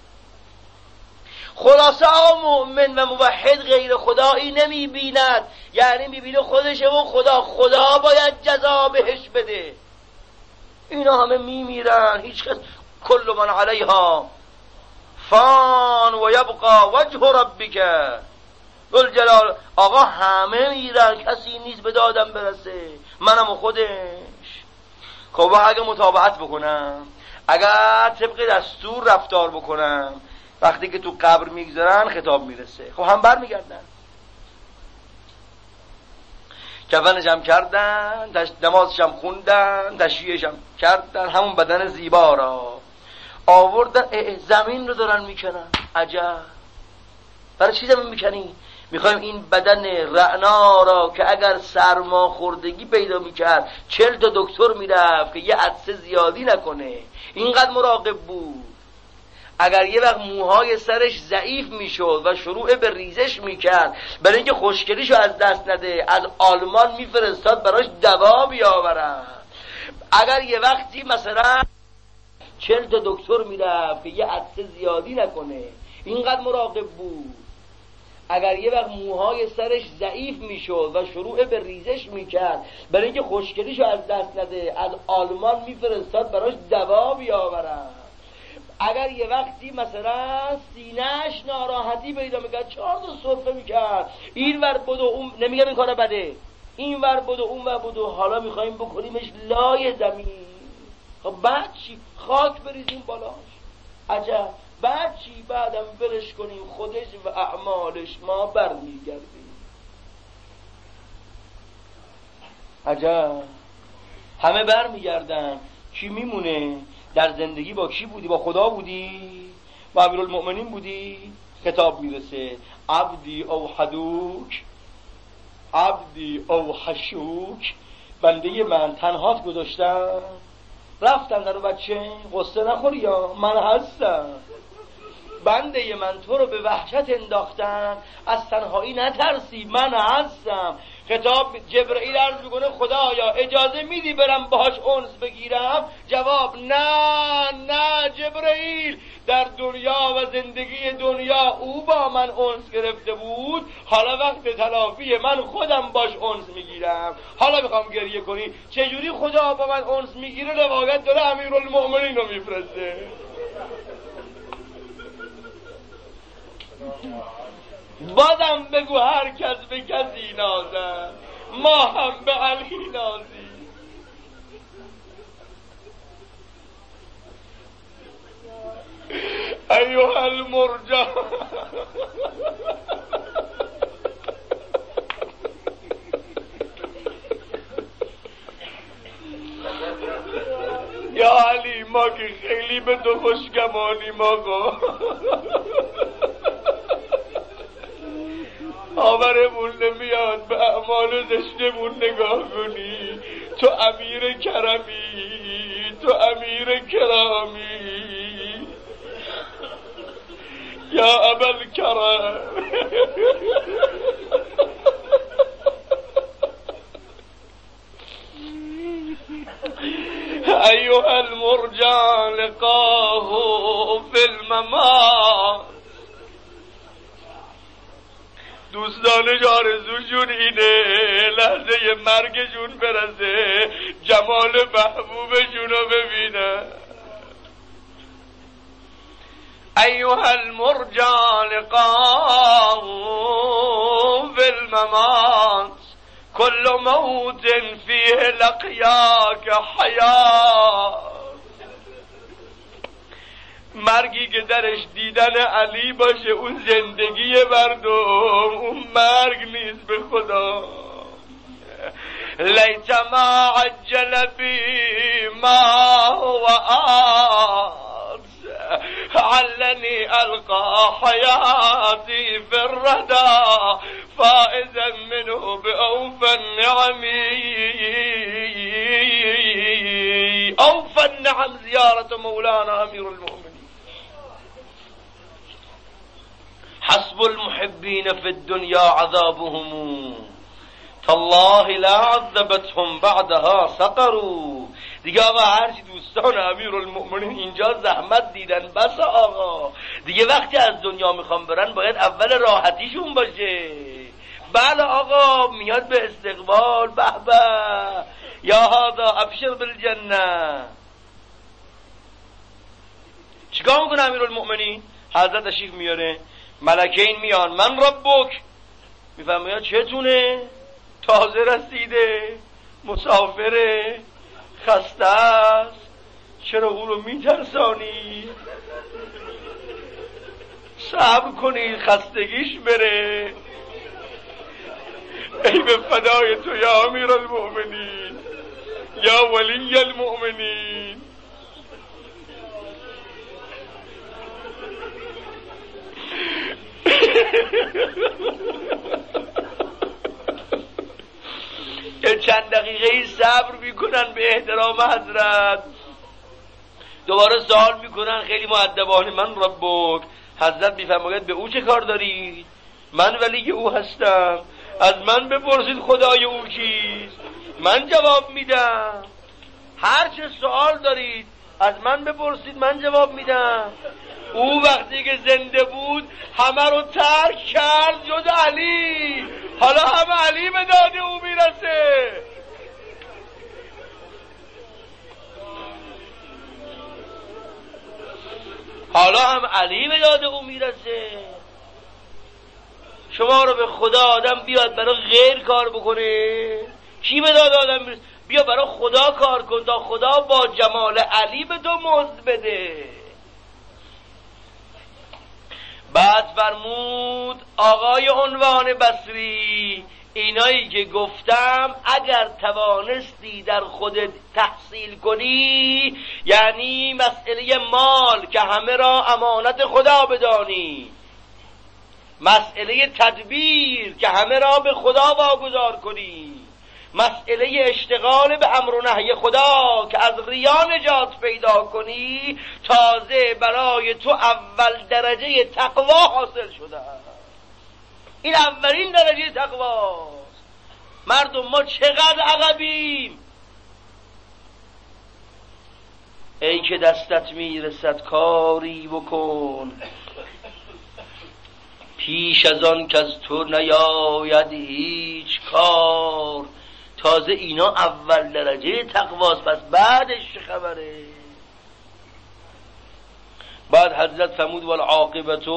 Speaker 2: خلاصه آقا مؤمن و موحد غیر خدایی نمی بیند، یعنی میبینه خودشه و خدا خدا باید جزا بهش بده. اینا همه میمیرن، هیچ کس، کل من علیها فان و یبقا وجه ربک ذو جلال. آقا همه میرن، کسی نیست به دادم برسه، منم و خودش. خب اگه متابعت بکنم، اگر طبق دستور رفتار بکنم، وقتی که تو قبر میگذارن خطاب میرسه، خب هم بر میگردن. کفنش هم کردن، نمازش هم خوندن، تشییعش هم کردن، همون بدن زیبا را آوردن، زمین رو دارن میکنن. عجب، برای چی زمین میکنی؟ میخوایم این بدن رعنا را که اگر سرما خوردگی پیدا میکرد چل تا دکتر میرفت که یه عطسه زیادی نکنه، اینقدر مراقب بود. اگر یه وقت موهای سرش ضعیف میشد و شروع به ریزش میکرد برای اینکه خوشگلیشو از دست نده، از آلمان میفرستاد براش دوا بیاورن. اگر یه وقتی مثلا چل تا دکتر میرفت که یه عطسه زیادی نکنه، اینقدر مراقب بود. اگر یه وقت موهای سرش ضعیف میشد و شروع به ریزش میکرد برای اینکه خوشگلیشو از دست نده، از آلمان میفرستاد براش دوا بیاورن. اگر یه وقتی مثلا سینه‌اش ناراحتی پیدا میکرد چهار تا سرفه میکرد، این ور بود و اون، نمیگم این کارا بده، این ور بود و اون ور بود و حالا میخوایم بکنیمش لای زمین. خب بعد چی؟ خاک بریزیم بالاش. عجب، بعد چی؟ بعدم ولش کنیم خودش و اعمالش ما برمیگردیم. عجب، همه برمیگردن، کی میمونه؟ در زندگی با کی بودی؟ با خدا بودی؟ با امیرالمؤمنین بودی؟ خطاب میرسه عبدی او حدوک، عبدی او حشوک، بنده من تنهات گذاشتم، رفتن در بچه قصه نخوری یا من هستم، بنده من تو رو به وحشت انداختن، از تنهایی نترسی من هستم. خطاب جبرئیل عرض میکنه خدایا اجازه میدی برم باهاش انس بگیرم؟ جواب نه نه جبرئیل، در دنیا و زندگی دنیا او با من انس گرفته بود، حالا وقت تلافی من خودم باش انس میگیرم. حالا میخوام گریه کنی چجوری خدا با من انس میگیره؟ روایت داره امیرالمؤمنین رو میفرسته. بازم بگو هر کس به کسی نازد، ما هم به علی نازیم. ایها المرجان یا علی ما که خیلی به تو خوشگمانیم آقا، آورمون نمیاد به اعمال زشتمون نگاه کنی. تو امیر کرمی، تو امیر کرامی، یا ابوالکرم. ایها المرجان لقاه فی الممات. دوستان آرزوشون اینه لحظه مرگشون برسه جمال محبوبشون رو ببینه. ایها المرجان لقاه
Speaker 1: الممات كل موت فيه لقیاک حیات. مرگی که درش دیدن علی باشه اون زندگی مردم، اون مرگ نیست به خدا. لیت ما عجل بی ما وآت علنی القا حیاتی فی الردى فائزا منه بأوف النعم. أوف النعم زيارة مولانا أمير المؤمنين. حسب المحبين في الدنيا عذابهم تالله لا عذبتهم بعدها سقروا. دیگه آقا هرچی دوستان امیر المؤمنین اینجا زحمت دیدن بس آقا، دیگه وقتی از دنیا میخوام برن باید اول راحتیشون باشه. بله آقا میاد به استقبال، به به یا هذا ابشر بالجنه. چیکار میکنه امیر المؤمنین؟ حضرت تشریف میاره، ملکین میان، من ربک، میفرماید چتونه؟ تازه رسیده، مسافره، خسته است، چرا او رو میترسانی؟ صبر کنید خستگیش بره. ای به فدای تو یا امیر المؤمنین، یا ولی المؤمنین. که چند دقیقه صبر میکنن به احترام حضرت، دوباره سوال میکنن خیلی مؤدبانه، من ربک. حضرت میفرماید به او چه کار دارید؟ من ولی او هستم، از من بپرسید خدای او کیست، من جواب میدم. هر چه سوال دارید از من بپرسید، من جواب میدم. او وقتی که زنده بود همه رو ترک کرد جز علی، حالا هم علی به داد او میرسه. حالا هم علی به داد او میرسه. شما رو به خدا آدم بیاد برای غیر کار بکنه، کی به داد آدم میرسه؟ بیا برای خدا کار کن تا خدا با جمال علی به تو مزد بده. بعد فرمود آقای عنوان بصری، اینایی که گفتم اگر توانستی در خودت تحصیل کنی، یعنی مسئله مال که همه را امانت خدا بدانی، مسئله تدبیر که همه را به خدا واگذار کنی، مسئله اشتغال به امر و نهی خدا که از ریا نجات پیدا کنی، تازه برای تو اول درجه تقوا حاصل شده. این اولین درجه تقواست. مردم ما چقدر عقبیم. ای که دستت میرسد کاری بکن، پیش از آن که از تو نیاید هیچ کار. تازه اینا اول درجه تقواست، پس بعدش چه خبره؟ بعد حضرت فرمود والعاقبت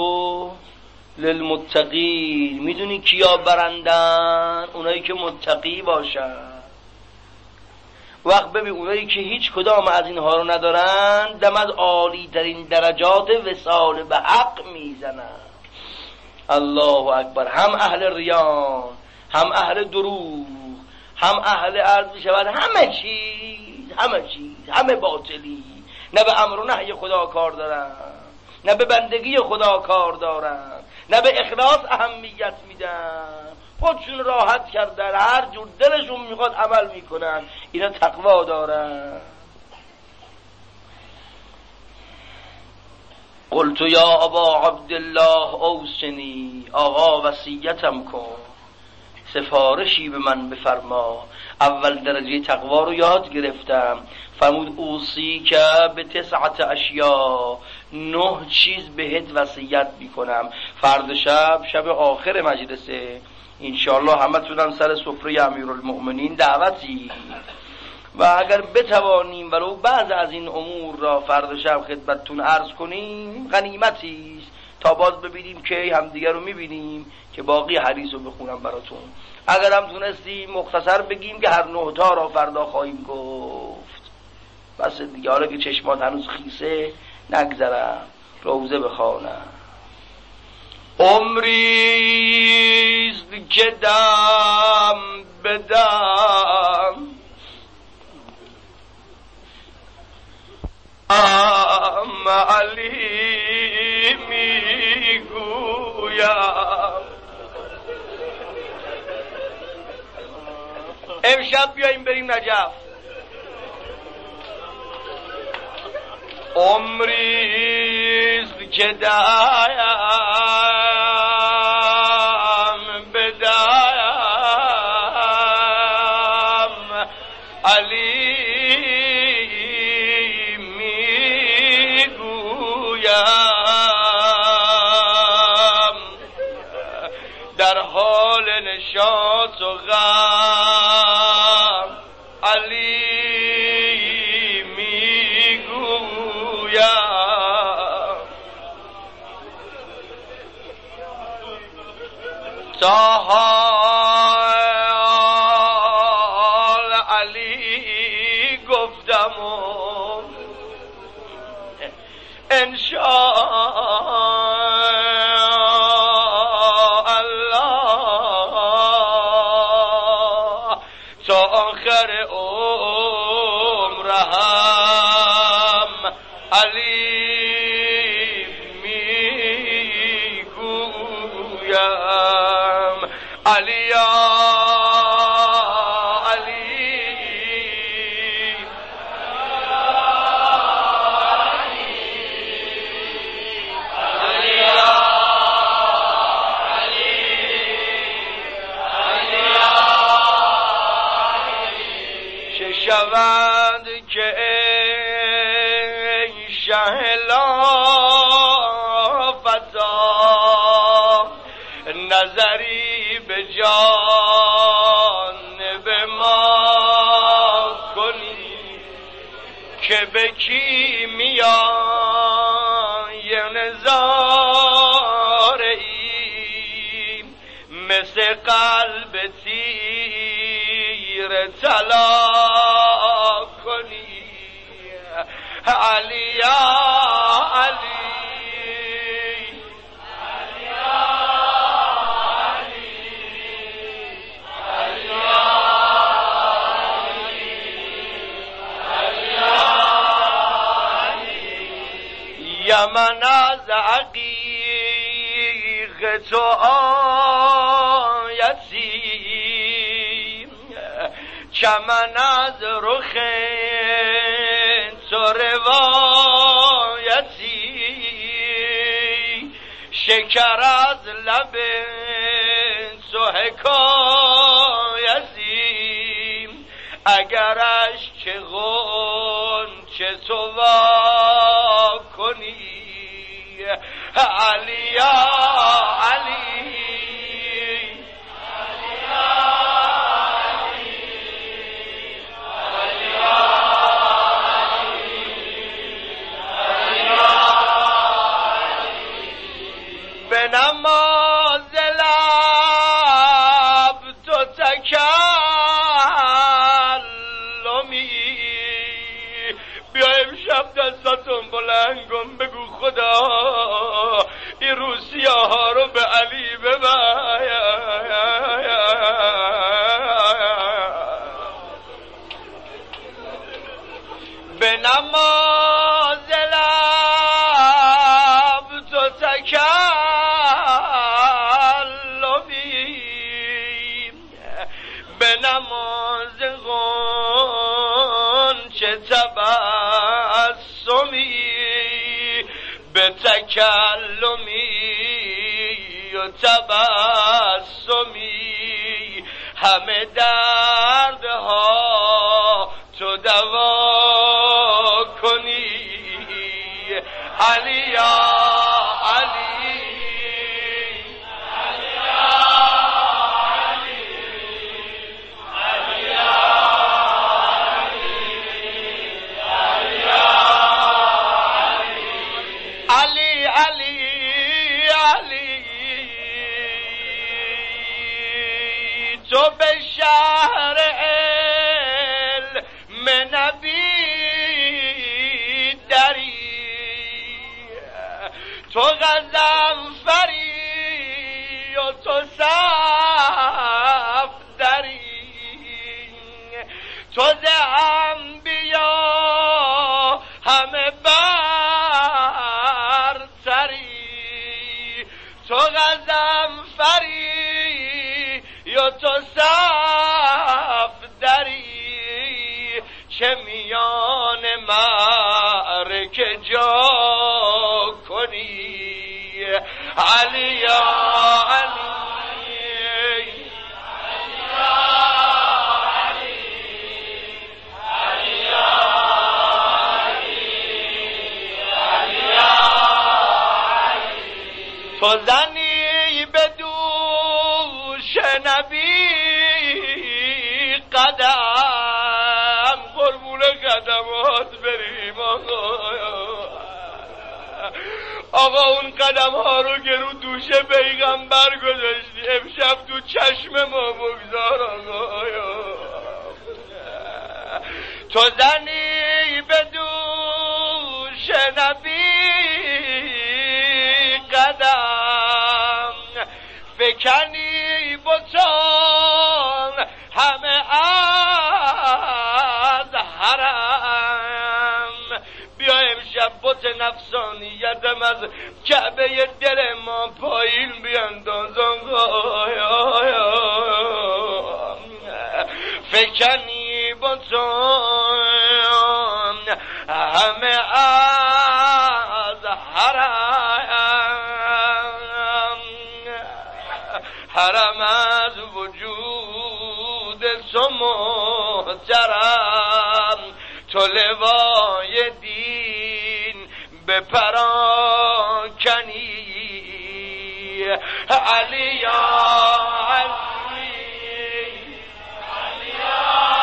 Speaker 1: للمتقین. میدونی کیا برندن؟ اونایی که متقی باشن. وقت ببین اونایی که هیچ کدام از اینها رو ندارن دم از عالی ترین درجات وصال به حق میزنن. الله اکبر. هم اهل ریان، هم اهل دروغ، هم اهل عرض میشود همه چیز، همه چیز، همه باطلی. نه به امر و نهی خدا کار دارن، نه به بندگی خدا کار دارن، نه به اخلاص اهمیت میدن، خودشون راحت کردن، هر جور دلشون میخواد عمل میکنن. اینا تقوا دارن. قلت یا ابا عبدالله اوصنی، آقا وصیتم کن، سفارشی به من بفرما. اول درجه تقوا رو یاد گرفتم. فرمود اوصی که به تسعت اشیا، نه چیز بهت وصیت میکنم. فردا شب شب آخر مجلسه انشاءالله همه تونم سر سفره امیرالمؤمنین دعوتی، و اگر بتوانیم ولو بعض از این امور را فردا شب خدمتتون عرض کنیم غنیمتی است.
Speaker 2: تا باز ببینیم که همدیگه رو میبینیم که باقی حدیث رو بخونم براتون. اگر هم تونستیم مختصر بگیم که هر نه تا را فردا خواهیم گفت. بس دیگه، حالا که چشمات هنوز خیسه نگذرم روزه بخوانم. عمریست که دم بدم ام علی میگویم. امشب بیاییم بریم نجف. عمریست که دم بدم علی میگویم، در حال نشاط و غم علی تا حال علی گفتم و انشاءالله تا آخر عمر هم علی میگویم. علی یا علی علی یا علی علی یا چه شوند که ای شهلا فتا نظری به جانب ما کنی که به کی میای نظاره ای مثل قلب تیر طلا کنی. علی یا علی یمن از عقیق تو آیتی، چمن از رخ تو روایتی، شکر از لب تو حکایتی، اگرش که غنچه تو وا کنی. علی یا علی علی یا علی علی یا علی علی به نماز لب تو تکلمی. بیا امشب دستاتون بلند کن بگو خدا این روسیه ها رو به علی ببر. به نماز لب تو تکلمی، به نماز غنچه تبسمی، به تکلمی و تبسمی همه دردها تو دوا کنی. علی یا علی علی یا علی علی یا علی علی علی
Speaker 1: تو غضنفری یا تو صفدری که میان معرکه جا کنی علی یا علی تو زنی به دوش نبی قدم قربون قدمات بریم آقا آقا اون قدم ها رو که رو دوش پیغمبر گذاشتی امشب تو چشم ما بگذار آقا تو زنی به دوش نبی قدم فکنی بتان همه از حرم بیا امشب بت نفسانیتم از کعبه دل ما پایین بیانداز فکنی بتان همه از حرم حرم از وجود تو محترم تو لوای دین بپراکنی علی یا علی علی یا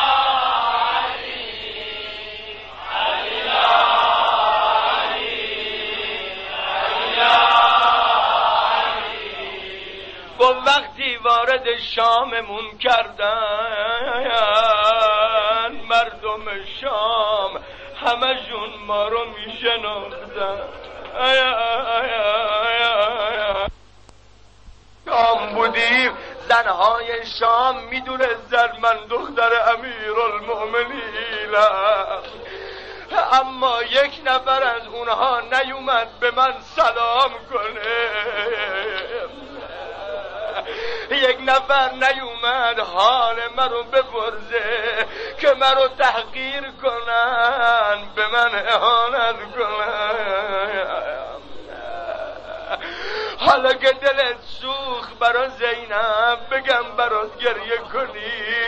Speaker 1: علی علی یا با وقتی وارد شاممون کردن مردم شام همشون ما رو میشناختن شام بودیم زنهای شام میدونستن من دختر امیرالمؤمنینم اما یک نفر از اونها نیومد به من سلام کنه یک نفر نیومد حال منو بپرسه که منو تحقیر کنن به من اهانت کنن حالا که دلت سوخت برا زینب بگم برات گریه کنی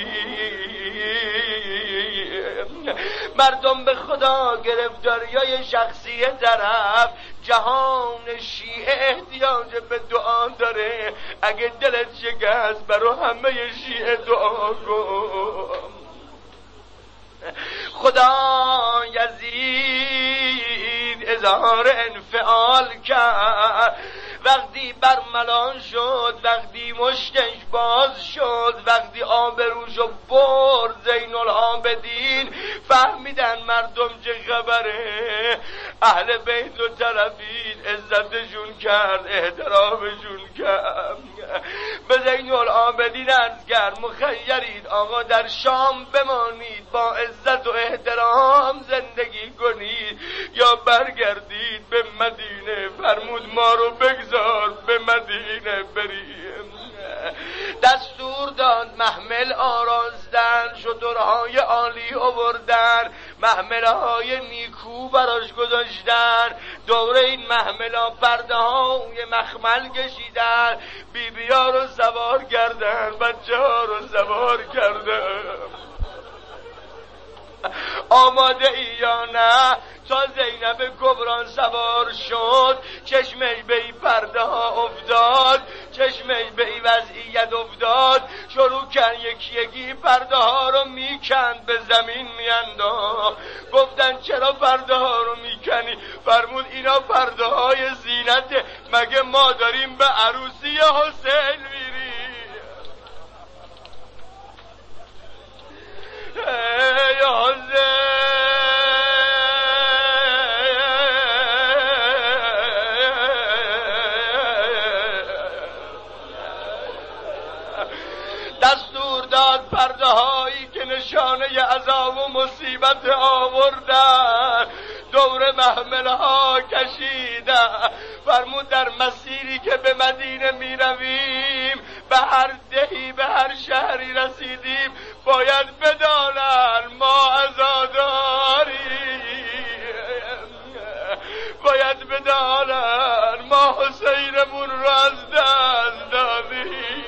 Speaker 1: مردم به خدا گرفتاریای شخصی طرف جهان شیعه احتیاج به دعا داره اگه دلت شکست برا همه شیعه دعا کن خدا یزید اظهار انفعال کرد وقتی برملان شد وقتی مشتش باز شد وقتی آبروشو برد زین العابدین فهمیدن مردم چه خبره اهل بیت و طرفید عزتشون کرد احترامشون کرد به زین العابدین عرض کرد مخیرید آقا در شام بمانید با عزت و احترام زندگی کنید یا برگردید به مدینه فرمود ما رو بگذار به مدینه بریم دستور داد محمل آراستن شترهای عالی آوردن محملهای نیکو براش گذاشتن دوره این محملها پرده های مخمل کشیدن بیبی ها رو سوار کردن بچه ها رو سوار کردن آماده ای یا نه تا زینب کبرا سوار شد چشمش به این پرده ها افتاد چشمش به این وضعیت افتاد شروع کرد یکی یکی پرده ها رو میکند به زمین میانداخت گفتن چرا پرده ها رو میکنی فرمود اینا پرده های زینت مگه ما داریم به عروسی حسین میریم ای حسین دستور داد پرده هایی که نشانه عذاب و مصیبت آوردن دور محمل ها کشیدن فرمود در در مسیری که به مدینه می رویم، به هر دهی به هر شهری رسیدیم، باید بدانن ما عزاداریم، باید بدانن ما حسینمون رو از دست دادیم.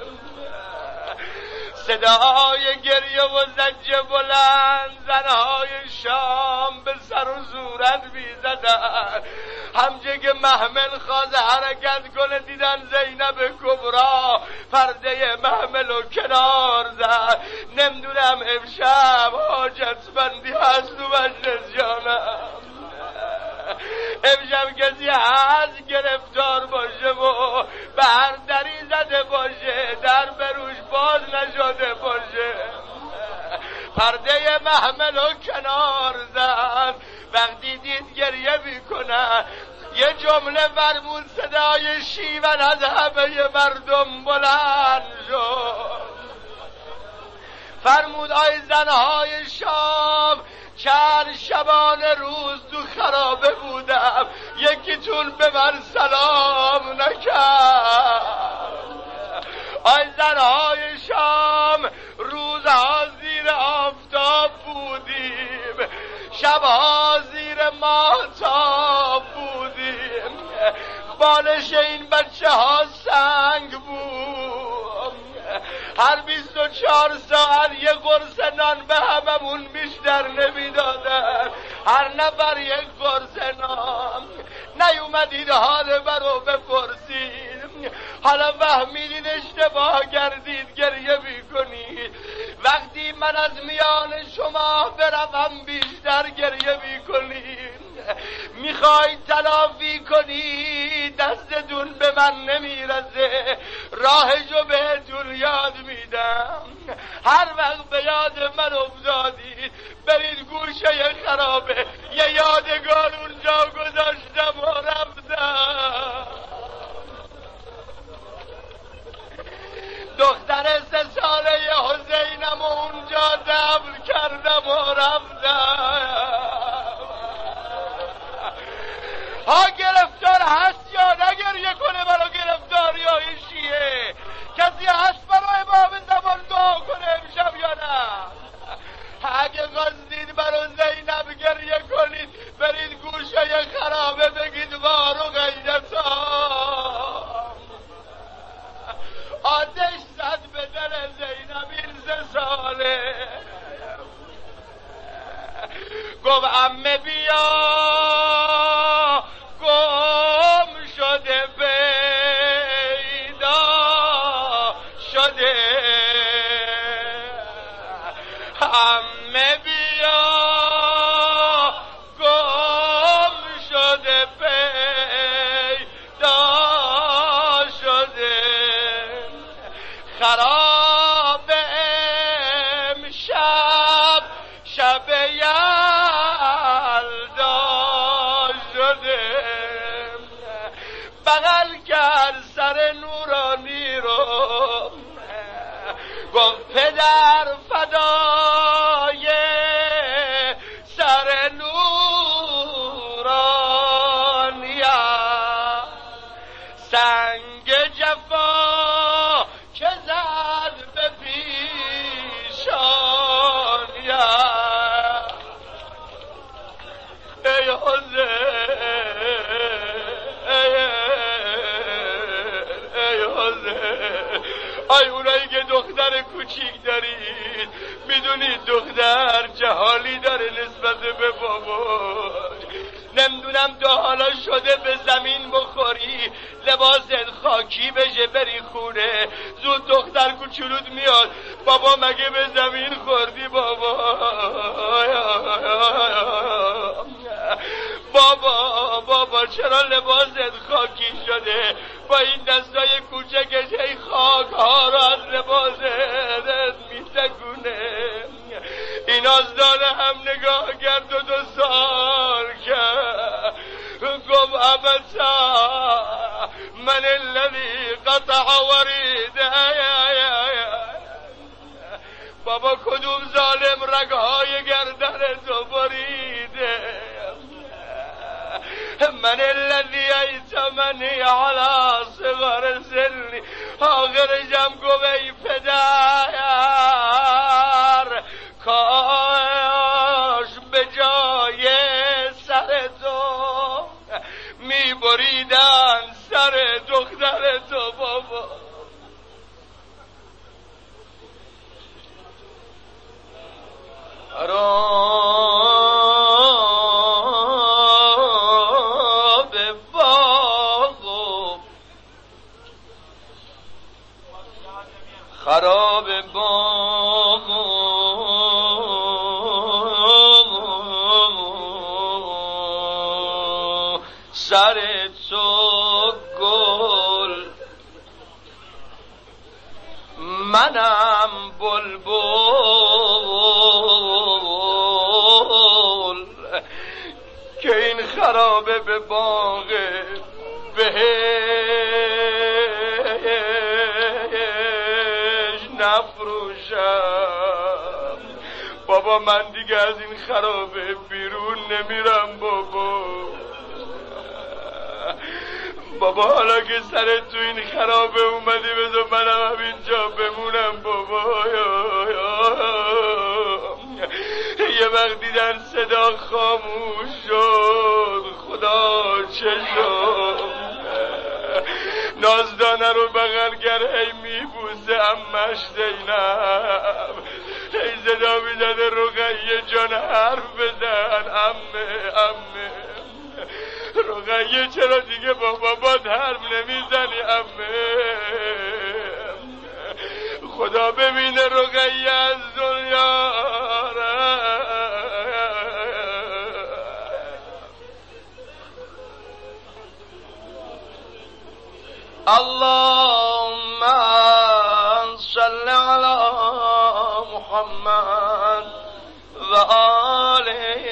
Speaker 1: صدای گریه و زجه بلند زنهای شام به سر و صورت می زدن. همچه که محمل خواست حرکت کنه دیدن زینب کبرا پرده محمل رو کنار زد. نمیدونم امشب حاجتمندی هست تو مجلس جانم، امشب کسی هست گرفتار باشه و به هر دری زده باشه در بروش باز نشده باشه. پرده محمل و کنار زد. وقتی دید گریه میکنن یه جمله فرمود، صدای شیون از همه مردم بلند شد. فرمود آی زنهای شام، چند شبانه روز تو خرابه بودم، یکیتون به من سلام نکرد. آی زنهای شام، روزها زیر آفتاب بودیم، شبها زیر ماهتاب بودیم، بالش این بچه ها سنگ بود. هر بیست و چهار ساعت یه قرص نان به هممون بیشتر نمیدادن، هر نفر یک قرص نان. نیومدید حال برو بپرسید، حالا فهمیدید اشتباه کردید گریه میکنید. وقتی من از میان شما بروم بیشتر گریه میکنید، میخواید تلافی کنید دستتون به من نمیرسه، راهشو بهتون یاد میدم. هر وقت به یاد من افتادید برید گوشه خرابه، یه یادگار اونجا گذاشتم و رفتم. دختر سه ساله حسینم اونجا دفن کردم و رفتم. ها گرفتار هست یا نگریه کنه برای گرفتاری های شیعه؟ کسی هست برای امام زمان دعا کنه امشب یا نه؟ اگه خواستید برای زینب گریه کنید برید گوشه خرابه بگید وارو غیرتا. آتش زد به دل زینب این سه ساله، گفت عمه بیا گم شده پیدا شده، عمه بیا گم شده پیدا شده، خراب امشب شب یلدا شده. بغل کرد سر نورانی رو، گفت پدر فدای سر نورانیم، سنگ جفا که زد به پیشانیم. ای حسین، ای حسین، آی اونایی که دختر کوچیک دارید، میدونید دختر چه حالی داره نسبت به باباش. نمیدونم تا حالا شده به زمین بخوری لباست خاکی بشه بری خونه، زود دختر کوچولوت میاد بابا مگه به زمین خوردی بابا؟ بابا بابا چرا لباست خاکی شده؟ با این دستای کوچکش ای خاک ها رو از لباست میتگونه. این آزدان هم نگاه کرد و دو سال کرد، گفت ابتا من الذی قطع وریده. بابا کدوم ظالم رگهای گردن تو بریده؟ من الذی ایتم منی علا صغار سنی. آخرشم گفت ای پدر کاش به جای سر تو می بریدن سر دختر تو بابا. خراب باغ خراب باغ سر تو گل منم بلبل که این خرابه به باغ بهش نفروشم. بابا من دیگه از این خرابه بیرون نمیرم بابا. بابا حالا که سر تو این خرابه اومدی بذار منم همینجا بمونم بابا. یا یا یه وقت دیدن صدا خاموش شد. خدا چه شد؟ نازدانه رو بغل کرد هی میبوسه امش زینب. هی صدا میزده رقیه جان حرف بزن امه امه. رقیه چرا دیگه با بابات حرف نمیزنی امه؟ خدا ببینه رقیه از دنیا اللهم صل على محمد و آل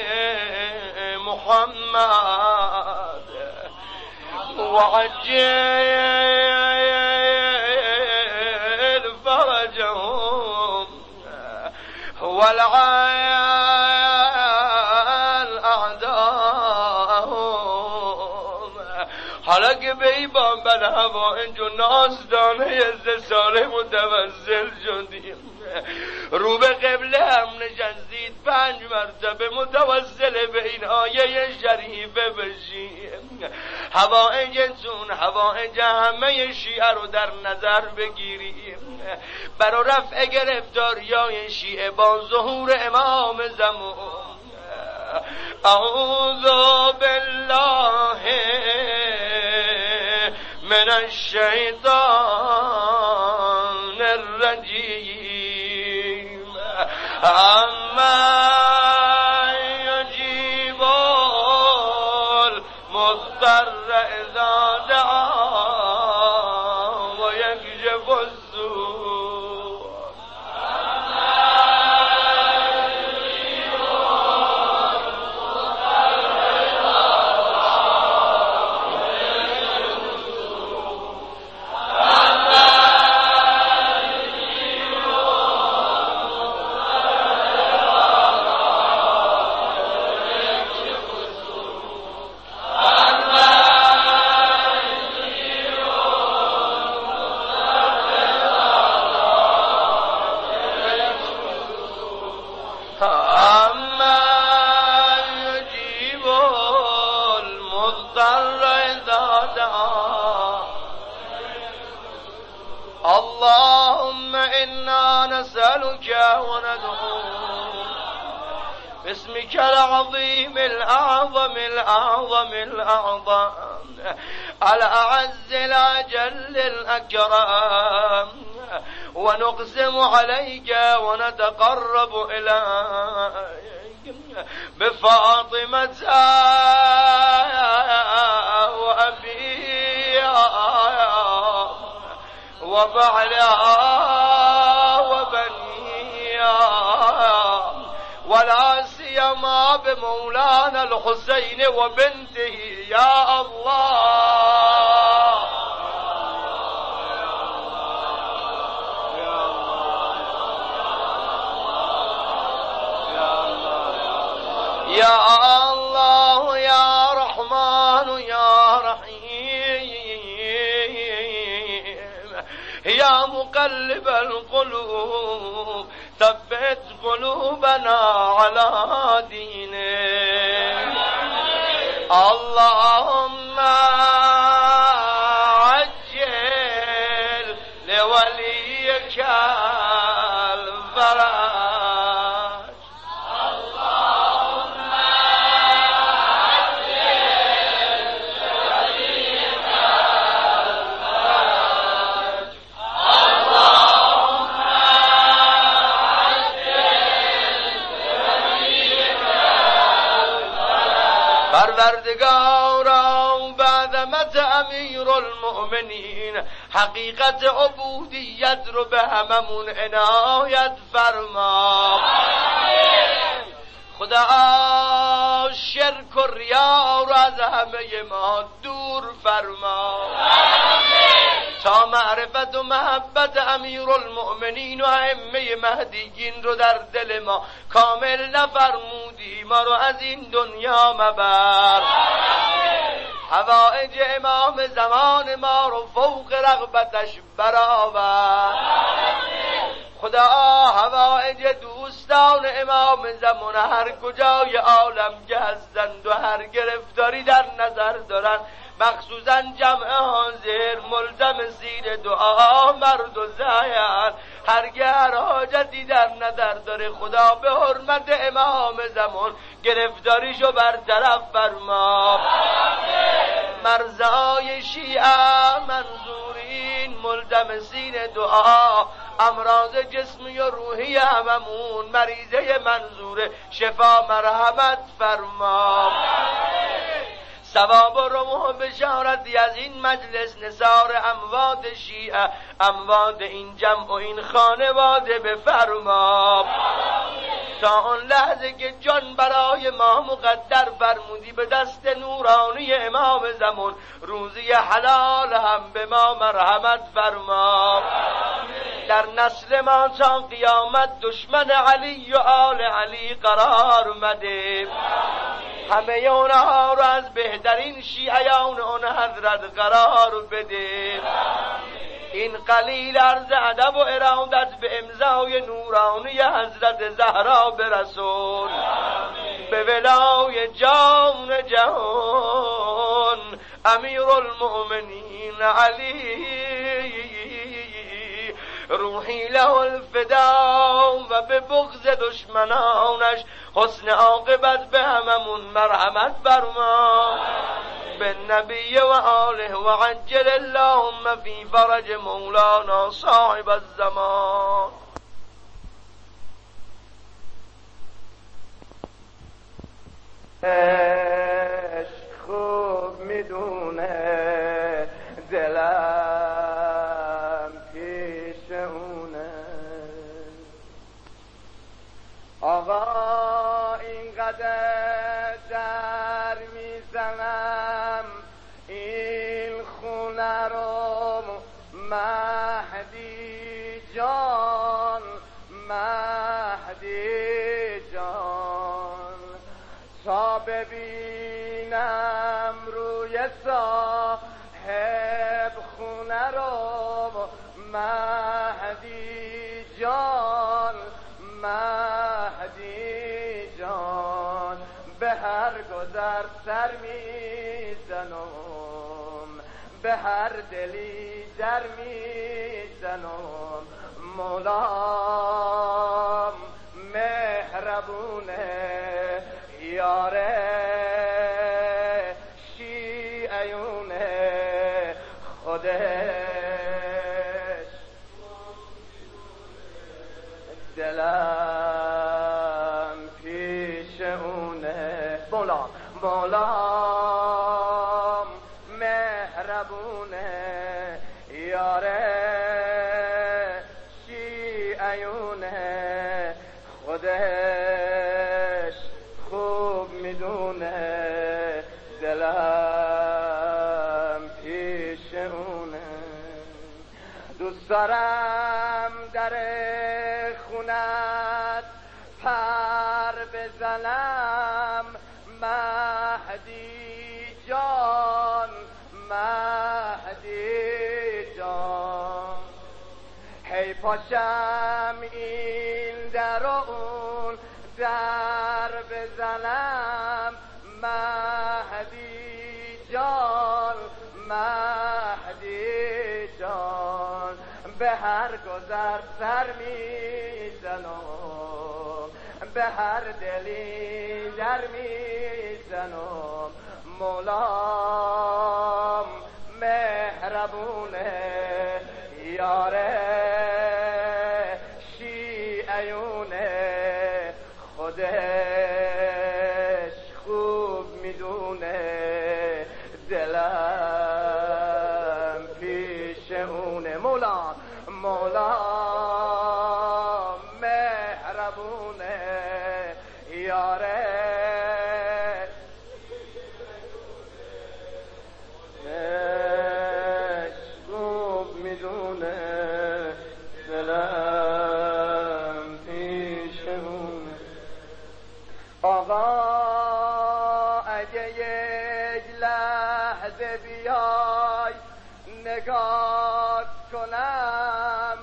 Speaker 1: محمد وعجل فرجهم والعال اعداهم. حالا که به این بامبل هوا اینجا نازدانه سه ساله متوسل شدیم، رو به قبله هم نشستید پنج مرتبه متوسل به این آیه شریفه بشیم. حوائجتون حوائج همه شیعه رو در نظر بگیریم برای رفع گرفتاریای شیعه با ظهور امام زمان. اعوذ بالله من الشیطان الرجیم. اما یجیب المضطر اذا دعا و یکشف السوء. اللهم إنا نسألك وندعوك باسمك العظيم الأعظم الأعظم الأعظم الأعز الأجل الأكرم، ونقسم عليك ونتقرب إليك بفاطمة وأبيها وبعلها وبنيها، ولا سيما بمولانا الحسين وبنته يا الله. يا الله يا رحمن يا رحيم یا مقلب القلوب ثبت قلوبنا على دینک اللهم عجل لولیک الفرج
Speaker 2: اللهم عجل لولیک الفرج اللهم عجل لولیک الفرج
Speaker 1: پروردگارا بعدمت امیر المؤمنین حقیقت عبودیت رو به هممون عنایت فرما. خدا شرک و ریا رو از همه ما دور فرما تا معرفت و محبت امیر المؤمنین و ائمه مهدیین رو در دل ما کامل نفرمودی ما رو از این دنیا مبر. حوائج امام زمان ما رو فوق رغبتش برآور. خدا حوائج دوستان امام زمان هر کجای عالم که هستند و هر گرفتاری در نظر دارن مخصوصا جمع حاضر ملزم زیر دعا مرد و زن هرگه هر حاجتی در نظر داره خدا به حرمت امام زمان گرفتاریشو برطرف فرما. مرزای شیعه منظورین ملتمسین دعا امراض جسمی و روحی هممون مریضه منظور شفا مرحمت فرما. ثواب و رموح بشارتی از این مجلس نثار اموات شیعه اموات این جمع و این خانواده بفرما. تا آن لحظه که جان برای ما مقدر فرمودی به دست نورانی امام زمان روزی حلال هم به ما مرحمت فرما. در نسل ما تا قیامت دشمن علی و آل علی قرار مده. همه اونها رو از بهترین شیعیان اون حضرت قرار بده. این قلیل عرض ادب و ارادت به امضای نورانی حضرت زهرا برسون. به ولای جان جهان امیر المؤمنین علی روحی له الفدا و به بغض دشمنانش حسن عاقبت به هممون مرحمت فرما. به نبی و آله و عجل اللهم فی فرج مولانا صاحب الزمان.
Speaker 2: عشق خوب میدونه دلم پیش اونه آقا اینقدر در میزنم این خونه رو مهدی جان مهدی جان تا ببینم روی صاحب خونه رو مهدی جان مهدی جان به هر گذر سر میزنم به هر دلی در میزنم مولام مهربونه یاره شیعیونه خودش دلم پیش اونه مولا مولام مهربونه یاره شیعیونه خودش خوب میدونه دلم پیش اونه دوست دارم در خونت پر بزنم مهدی جان مهدی جان
Speaker 1: پاشم این در و اون در بزنم مهدی جان مهدی جان به هر گذر سر میزنم به هر دلی در میزنم مولام مهربونه یاره شیعیونه خودش خوب میدونه دلم پیش اونه مولا مولا مهربونه یاره خوب میدونه دلم پیش اونه آقا اگه یک لحظه بیای نگاه کنم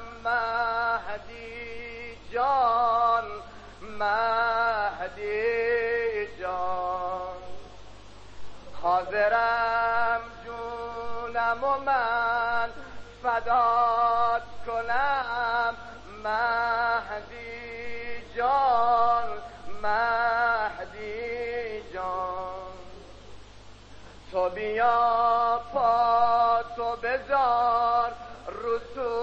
Speaker 1: مهدی جان مهدی جان حاضرم جونم و من فدات کنم مهدی جان مهدی جان تو بیا پا تو بذار رو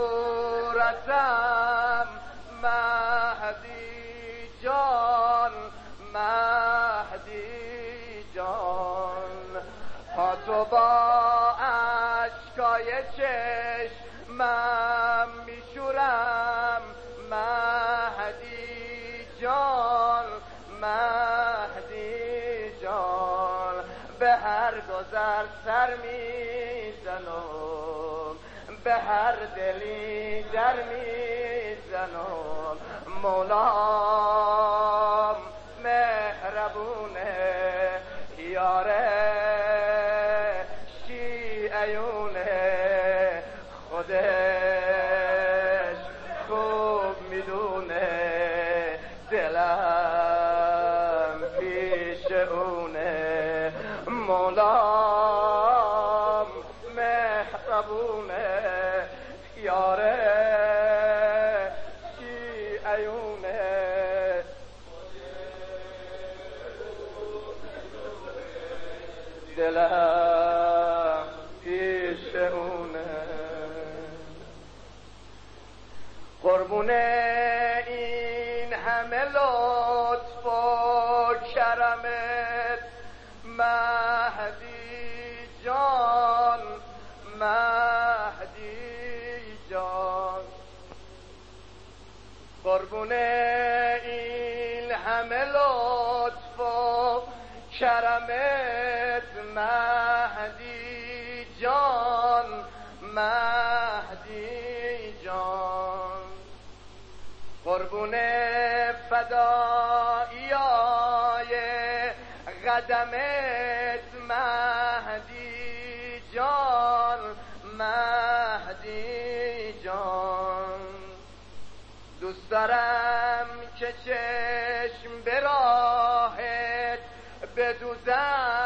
Speaker 1: صورتم مهدی جان مهدی جان پا تو با اشکای چشمم میشورم مهدی جان مهدی جان به هر گذر سر میزنم به هر دلی در میزنم مولام مهربونه یاره شیعیونه خودش خوب میدونه دلم پیش اونه مولام مهربونه یاره شیعیونه دلم پیش اونه قربون این همه لطف و کرمت مهدی جان مهدی جان قربون این همه لطف و کرمت مهدی جان مهدی جان قربون فدایای قدمت مهدی جان مهدی جان دوست دارم که چشم به راهت بدوزم